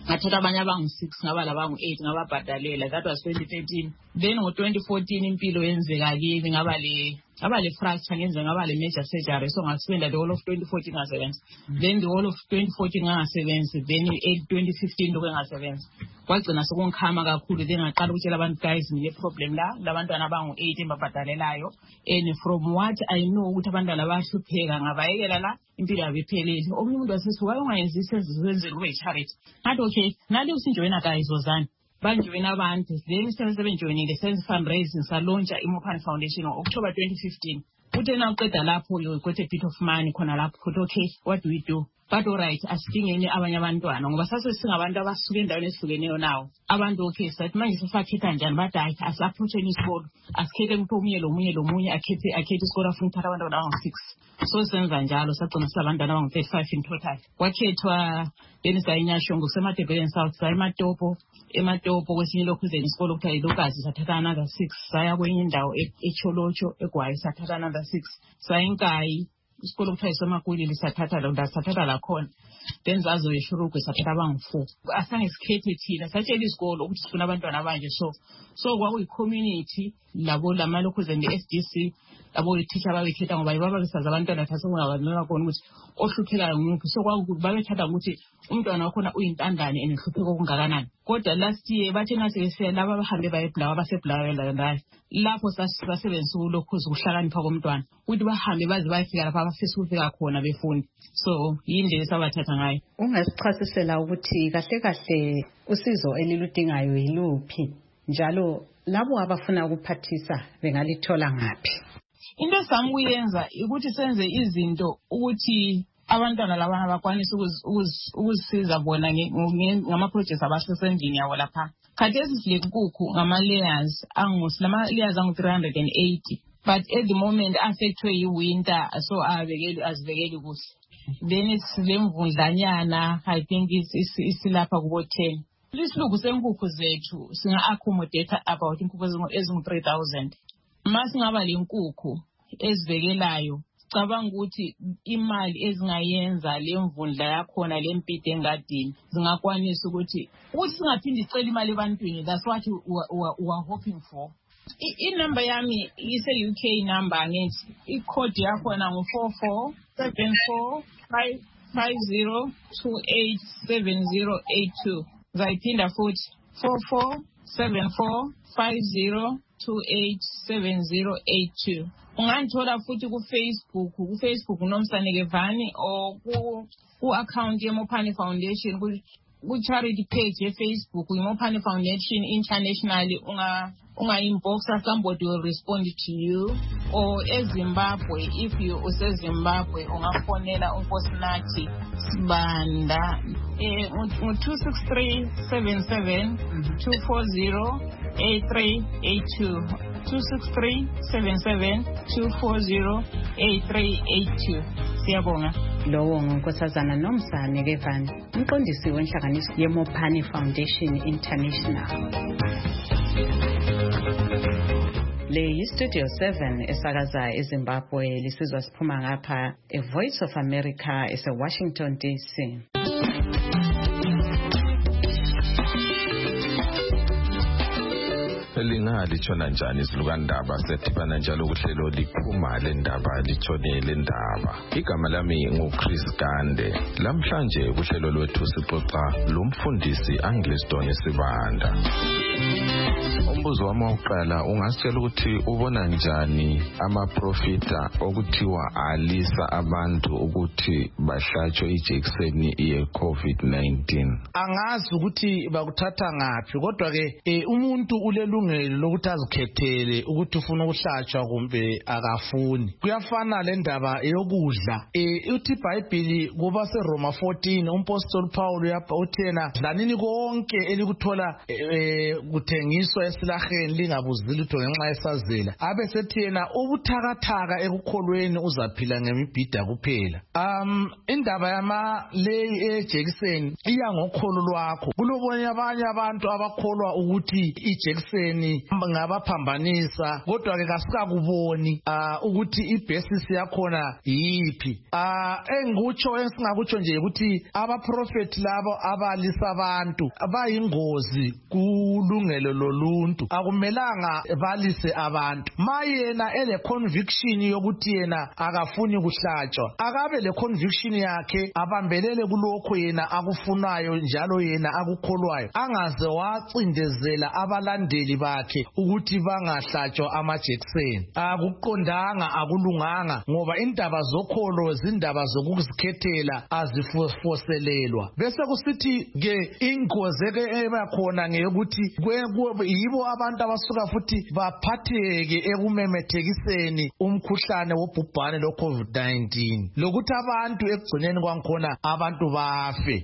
ngathatha abanye abangu-6 ngaba labangu-8 ngababhadalela. That was 2013. Then ngo-2014 impilo yenzeka kimi ngaba le fracture ngenze ngaba le major surgery, so ngaspenda the whole of 2014 ngasebenza. Then the whole of 2014 ngangasebenzi, then 2015 lokho ngasebenza. Kwagcina sokungikhama kakhulu, then ngaqala ukutshela abantu guys ngile problem la labantwana abangu-8 embabhadalelayo, and from what I know ukuthi abantwana bayahlupheka ngabayekela la impilo yabo iphelile. Omunye umuntu wasethi waye ungayenzisi ezizenzele kube yi-charity. Ngathi okay, nali usinjoyina guys ozani banjoyina abantu, then sebenjoyinile senze fundraising salontsha iMopani Foundation ngo-October 2015. Uthe na uqeda lapho you got a bit of money khona lapho, okay, what do we do? But alright, asidingeni abanye abantwana ngoba sasesingabantu abasuka endaweni ezihlukeneyo nawo. Abantu okay, sathi manje sisakhetha njani? Bathi hayi asi-approacheni isikolo, asikhethe umuntu lomunye akhethe isikolo afuna ukuthatha abantwana abangu-6. So senza njalo sagcina sisabantwana abangu-35 in total. Kwakhethwa then sayinyasho ngokusemadebhekeni South, ematopo kwesinye lokhuzeni isikolo kuthiwa yiLukazi, sathatha another 6. Saya kwenye indawo eCholotsho eGwayi, sathatha another 6. Sayinkayi isikolo kuthiwa yiSemakulile, sathatha lakhona. Then zazoyeshurugwe sathatha abangu-4. Asange sikhethe thina, satshela isikolo ukuthi sifuna abantwana abanje. So kwakuyi-community labo lamalokhuzeni le-SDC labo i-teacher babekhetha ngoba babesazi abantwana thatha kungabanela kona ukuthi ohluphekayo ngumuphi. So babethatha ukuthi umntwana wakhona uyintandane and hlupheko kungakanani. Kodwa last year bathi nasebesiya laba bahambe bayebulawa basebulawa lapho sasebenzisa ulokhuza ukuhlakanipha komntwana ukuthi bahambe baze bayefika lapha abafisa ukufika khona befundi. So yindlela sabathatha ngayo. Ungasichasisela ukuthi kahle kahle usizo eliludingayo yiluphi, njalo labo abafuna ukuphathisa bengalithola ngaphi? Into esanguyenza ukuthi senze izinto ukuthi abantwana labana bakwanisa ukuzisiza bona ngama-projects abasesendlini yabo lapha. Khathesi silenkukhu ngama-layers lama-layers angu-380, but at the moment affectwe yi-winter, so azivekeli kuhle. Then silemvundlanyana, I think isilapha kubo 10. Isilugu senkukhu zethu singa-accommodate about inkukhu ezingu-3,000. Masingaba lenkukhu ezivekelayo, cabanga ukuthi imali ezingayenza lemvundla yakhona lempide engadini zingakwanisa ukuthi singaphindi icela imali ebantwini. That's what we are hoping for. I-number yami ise-UK number ngithi i-code yakhona ngu-447450287082. Zayiphinda futhi 447450287082. Ungangithola futhi ku-Facebook uNomsaneke Vani or ku-account yeMopani Foundation, ku-charity page yeFacebook yeMopani Foundation International. Unga-inboxa, somebody will respond to you. Or eZimbabwe, if you useZimbabwe ungafonela uNkosinathi Sibanda ngo-26377 240 8382 26377 240 8382. Siyabonga. Lowo nguNkosazana Nomsaneke Vani, umqondisi wenhlanganiso yeMopani Foundation International. Le yiStudio 7 esakaza eZimbabwe, lisizwa siphuma ngapha eVoice of America eseWashington DC. Lingalitshona njani izilukandaba sedibana njalo kuhlelo liphuma lendaba litshone lendaba. Igama lami nguChris Gande. Lamhlanje kuhlelo lwethu sixoxa lomfundisi Angliston Sibanda. Umbuzo wami wokuqala, ungasitshela ukuthi ubona njani amaprofita okuthiwa alisa abantu ukuthi bahlatshwe ijekiseni ye-COVID-19? Angazi ukuthi bakuthatha ngaphi, kodwa ke umuntu ulelungelo lokuthi azikhethele ukuthi ufuna ukuhlatshwa kumbe akafuni. Kuyafana le ndaba yokudla. Uthi iBhayibheli kuba seRoma 14 umpostoli Paul uthena dlanini konke elikuthola kuthengiswa ezaheni lingabuzi lutho ngenxa yesazela abe sethi yena ubuthakathaka ekukholweni uzaphila ngemibhida kuphela. Indaba yama leyi ejekiseni iya ngokholo lwakho. Kulobonye abanye abantu abakholwa ukuthi ijekiseni ngabaphambanisa, kodwa ke kasikakuboni ukuthi ibasis yakhona yiphi. Engikutsho esingakutsho nje ukuthi abaprofeti labo abalisa abantu bayingozi kulungelo loluntu, akumelanga balise abantu. Mayena ele conviction yokuthi yena akafuni kuhlatshwa, akabe le conviction yakhe abambelele kulokho yena akufunayo njalo yena akukholwayo, angaze wacindezela abalandeli bakhe ukuthi bangahlatshwa amajekiseni. Akuqondanga, akulunganga, ngoba indaba zokholo zindaba zokuzikhethela azifoselelwa. Bese kusithi ke ingozi ke ebakhona ngeyokuthi yibo abantu abasuka futhi baphatheke ekumemethekiseni umkhuhlane wobhubhane lo-COVID-19, lokuthi abantu ekugcineni kwankhona abantu bafe.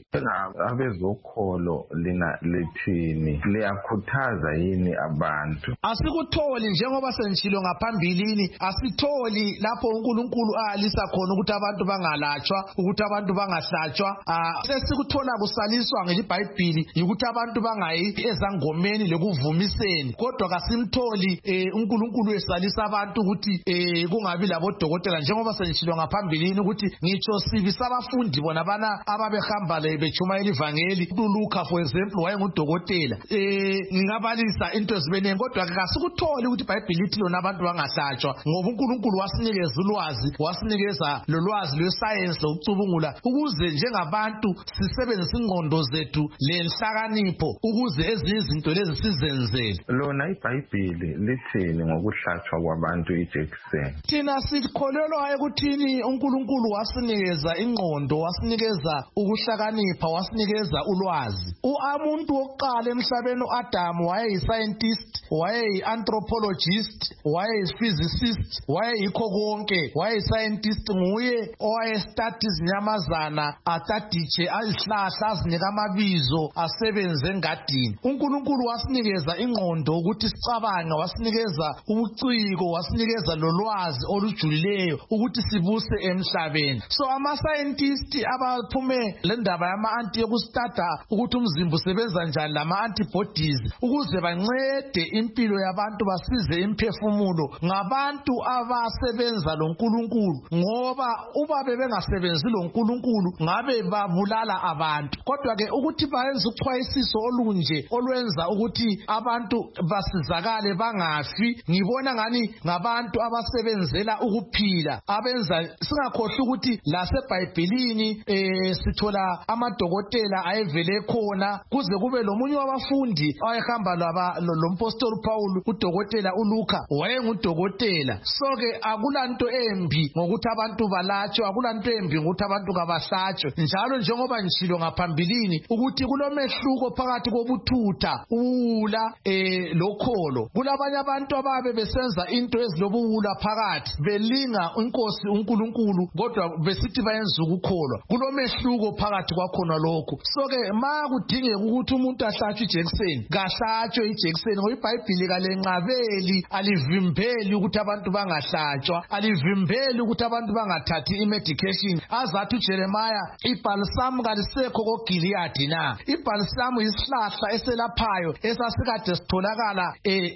Abezokholo lina lithini, liyakhuthaza yini abantu? Asikutholi njengoba senjilo ngaphambilini, asitholi lapho uNkulunkulu alisa khona ukuthi abantu bangalatshwa, ukuthi abantu bangahlatshwa. Sesikuthola kusaliswa ngeBhayibhili ukuthi abantu bangayi ezangomeni lekuvumiseni, kodwa kasimtholi uNkulunkulu esalisa abantu ukuthi kungabi labodokotela njengoba senjilo ngaphambilini ukuthi ngitsho sibi sabafundi bona bana ababehamba bechumayela ivangeli. uLuka for example wayengudokotela. Ngingabalisa into ezibeneni, kodwa kasikutholi ukuthi iBhayibhili lithi lona abantu bangahlatshwa, ngoba uNkulunkulu wasinikeza ulwazi, wasinikeza lolwazi lwesayensi lokucubungula ukuze njengabantu sisebenzise ingqondo zethu lenhlakanipho ukuze ezinye izinto lezi sizenzele. Lona iBhayibhili lithini ngokuhlatshwa kwabantu ijekiseni? Thina sikholelwa ekuthini uNkulunkulu wasinikeza ingqondo, wasinikeza ukuhlakanipha, wasinikeza ulwazi. Umuntu wokuqala emhlabeni uAdamu wayeyi-scientist, wayeyi-anthropologist, wayeyi-physicist, wayeyikho konke, wayeyi-scientist. Nguye owayestudy izinyamazana, ataditshe izihlahla, azinike amabizo, asebenze engadini. uNkulunkulu wasinikeza ingqondo ukuthi sicabange, wasinikeza ubuciko, wasinikeza lolwazi olujulileyo ukuthi sibuse emhlabeni. So ama-scientist abaphume le ndaba yama-anti yokustada ukuthi umzimba usebenza njani lama-antibodies ukuze bancede impilo yabantu, basize imphefumulo, ngabantu abasebenza loNkulunkulu, ngoba uba bebengasebenzi loNkulunkulu ngabe babulala abantu. Kodwa ke ukuthi bayenza uchwayisiso olunje olwenza ukuthi abantu basizakale bangafi, ngibona ngani ngabantu abasebenzela ukuphila, abenza singakhohlwa ukuthi laseBhayibhilini sithola amadokotela ayevele khona, kuze kube lomunye wabafundi ayehamba lompostoli Paul, udokotela uLuka wayengudokotela. So ke akulanto embi ngokuthi abantu balatshwe, akulanto embi ngokuthi abantu kabahlatshwe, njalo njengoba ngishilo ngaphambilini ukuthi kulomehluko phakathi kobuthutha, uwula lokholo. Kulabanye abantu ababe besenza into ezilobuwula phakathi, belinga inkosi uNkulunkulu kodwa besithi bayenza ukukholwa. Kulomehluko phakathi kwakhona lokho. So ke ma kudingeka ukuthi umuntu ahlatshwe ijekiseni, kahlatshwe ijekiseni, ngoba iBhayibhili kalenqabeli, alivimbeli ukuthi abantu bangahlatshwa, alivimbeli ukuthi abantu bangathathi imedication. Azathi uJeremiah, ibhalisamu kalisekho koGiliyadi na. Ibhalisamu yisihlahla eselaphayo esasikade sitholakala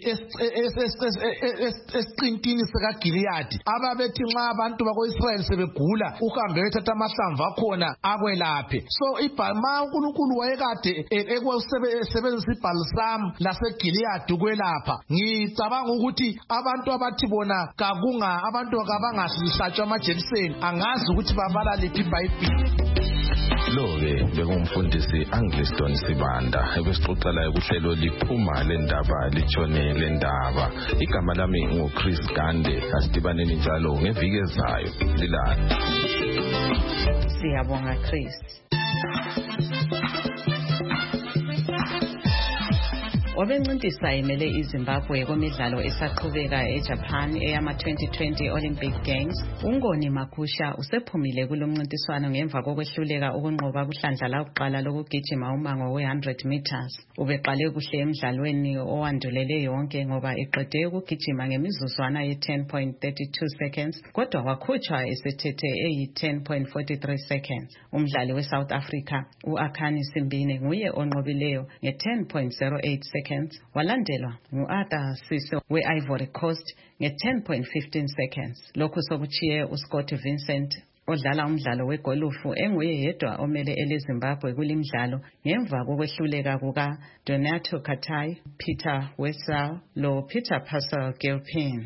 esiqintini sikaGiliyadi. Ababethi nxa abantu bako-Israyeli sebegula uhambe wethatha amahlamvu akhona akwelaphe. So ma uNkulunkulu wayekade ekusebenzisa ibhalisamu laseGiliyadi ukwelapha, ngicabanga ukuthi abantu abathi bona abantu kabangahlatshwa amajekiseni angazi ukuthi babala liphi iBhayibhili. Lo-ke bekungumfundisi Angliston Sibanda ebesixoxela kuhlelo liphuma lendaba litshone lendaba. Igama lami nguChris Gande. Asidibaneni njalo ngeviki ezayo. Lilani. Siyabonga Chris. obencintisa emele iZimbabwe kumidlalo esaqhubeka eJapan eyama-2020 Olympic Games, uNgoni Makhusha usephumile kulomncintiswano ngemva kokwehluleka ukunqoba kuhlandla lokuqala lokugijima umango we-100 meters. Ubeqale kuhle emdlalweni owandulele yonke ngoba eqede ukugijima ngemizuzwana ye-10.32 seconds, kodwa wakhutshwa esethethe eyi-10.43 seconds. Umdlali we-South Africa u-Akhani Simbine nguye onqobileyo nge-10.08 seconds, walandelwa ngu-Arthur Siso we-Ivory Coast nge-10.15 seconds. Lokhu sokuchiye uScott Vincent odlala umdlalo wegolufu enguye yedwa omele eleZimbabwe kulimdlalo ngemva kokwehluleka kuka Donato Katai, Peter Wessel lo Peter Purcell Gilpin.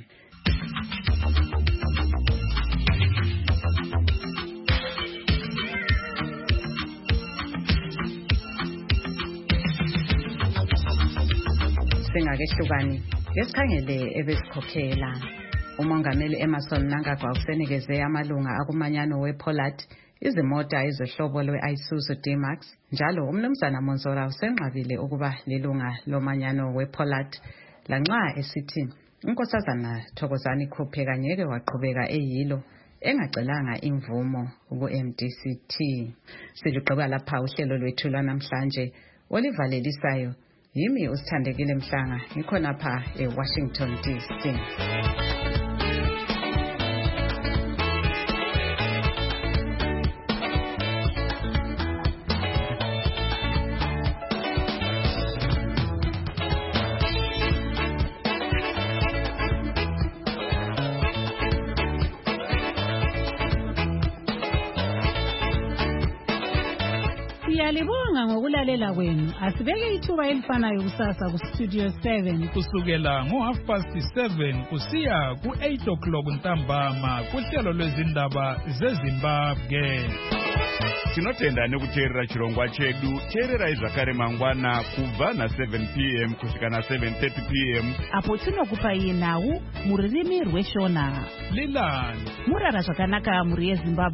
Singakehlukani ngesikhangele ebesikhokhela. Umongameli Emmerson Mnangagwa usenikeze amalunga akumanyano wePollard izimota ezohlobo lwe-Isuzu D-Max. Njalo umnumzana Monzora usenqabile ukuba lilunga lomanyano wePollard, lanxa esithi unkosazana Thokozani Khupheka ngeke waqhubeka eyilo engacelanga imvumo ku-MDCT. Siluqhubeka lapha uhlelo lwethu lwanamhlanje olivalelisayo. Yimi uSithandekile Mhlanga, ngikhonapha eWashington DC. Siyalibonga ngokulalela kwenu. Asibeke ithuba elifanayo kusasa ku Studio 7 kusukela ngo7:30 kusiya ku8 ntambama kuhlelo lwezindaba zeZimbabwe. Tinotenda nekuteerera chirongwa chedu. Teererai zvakare mangwana kubva na7 p.m. kusvika na7:30 p.m. apo tinokupai nhau mururimi rweshona. Lilani murara zvakanaka muri yeZimbabwe.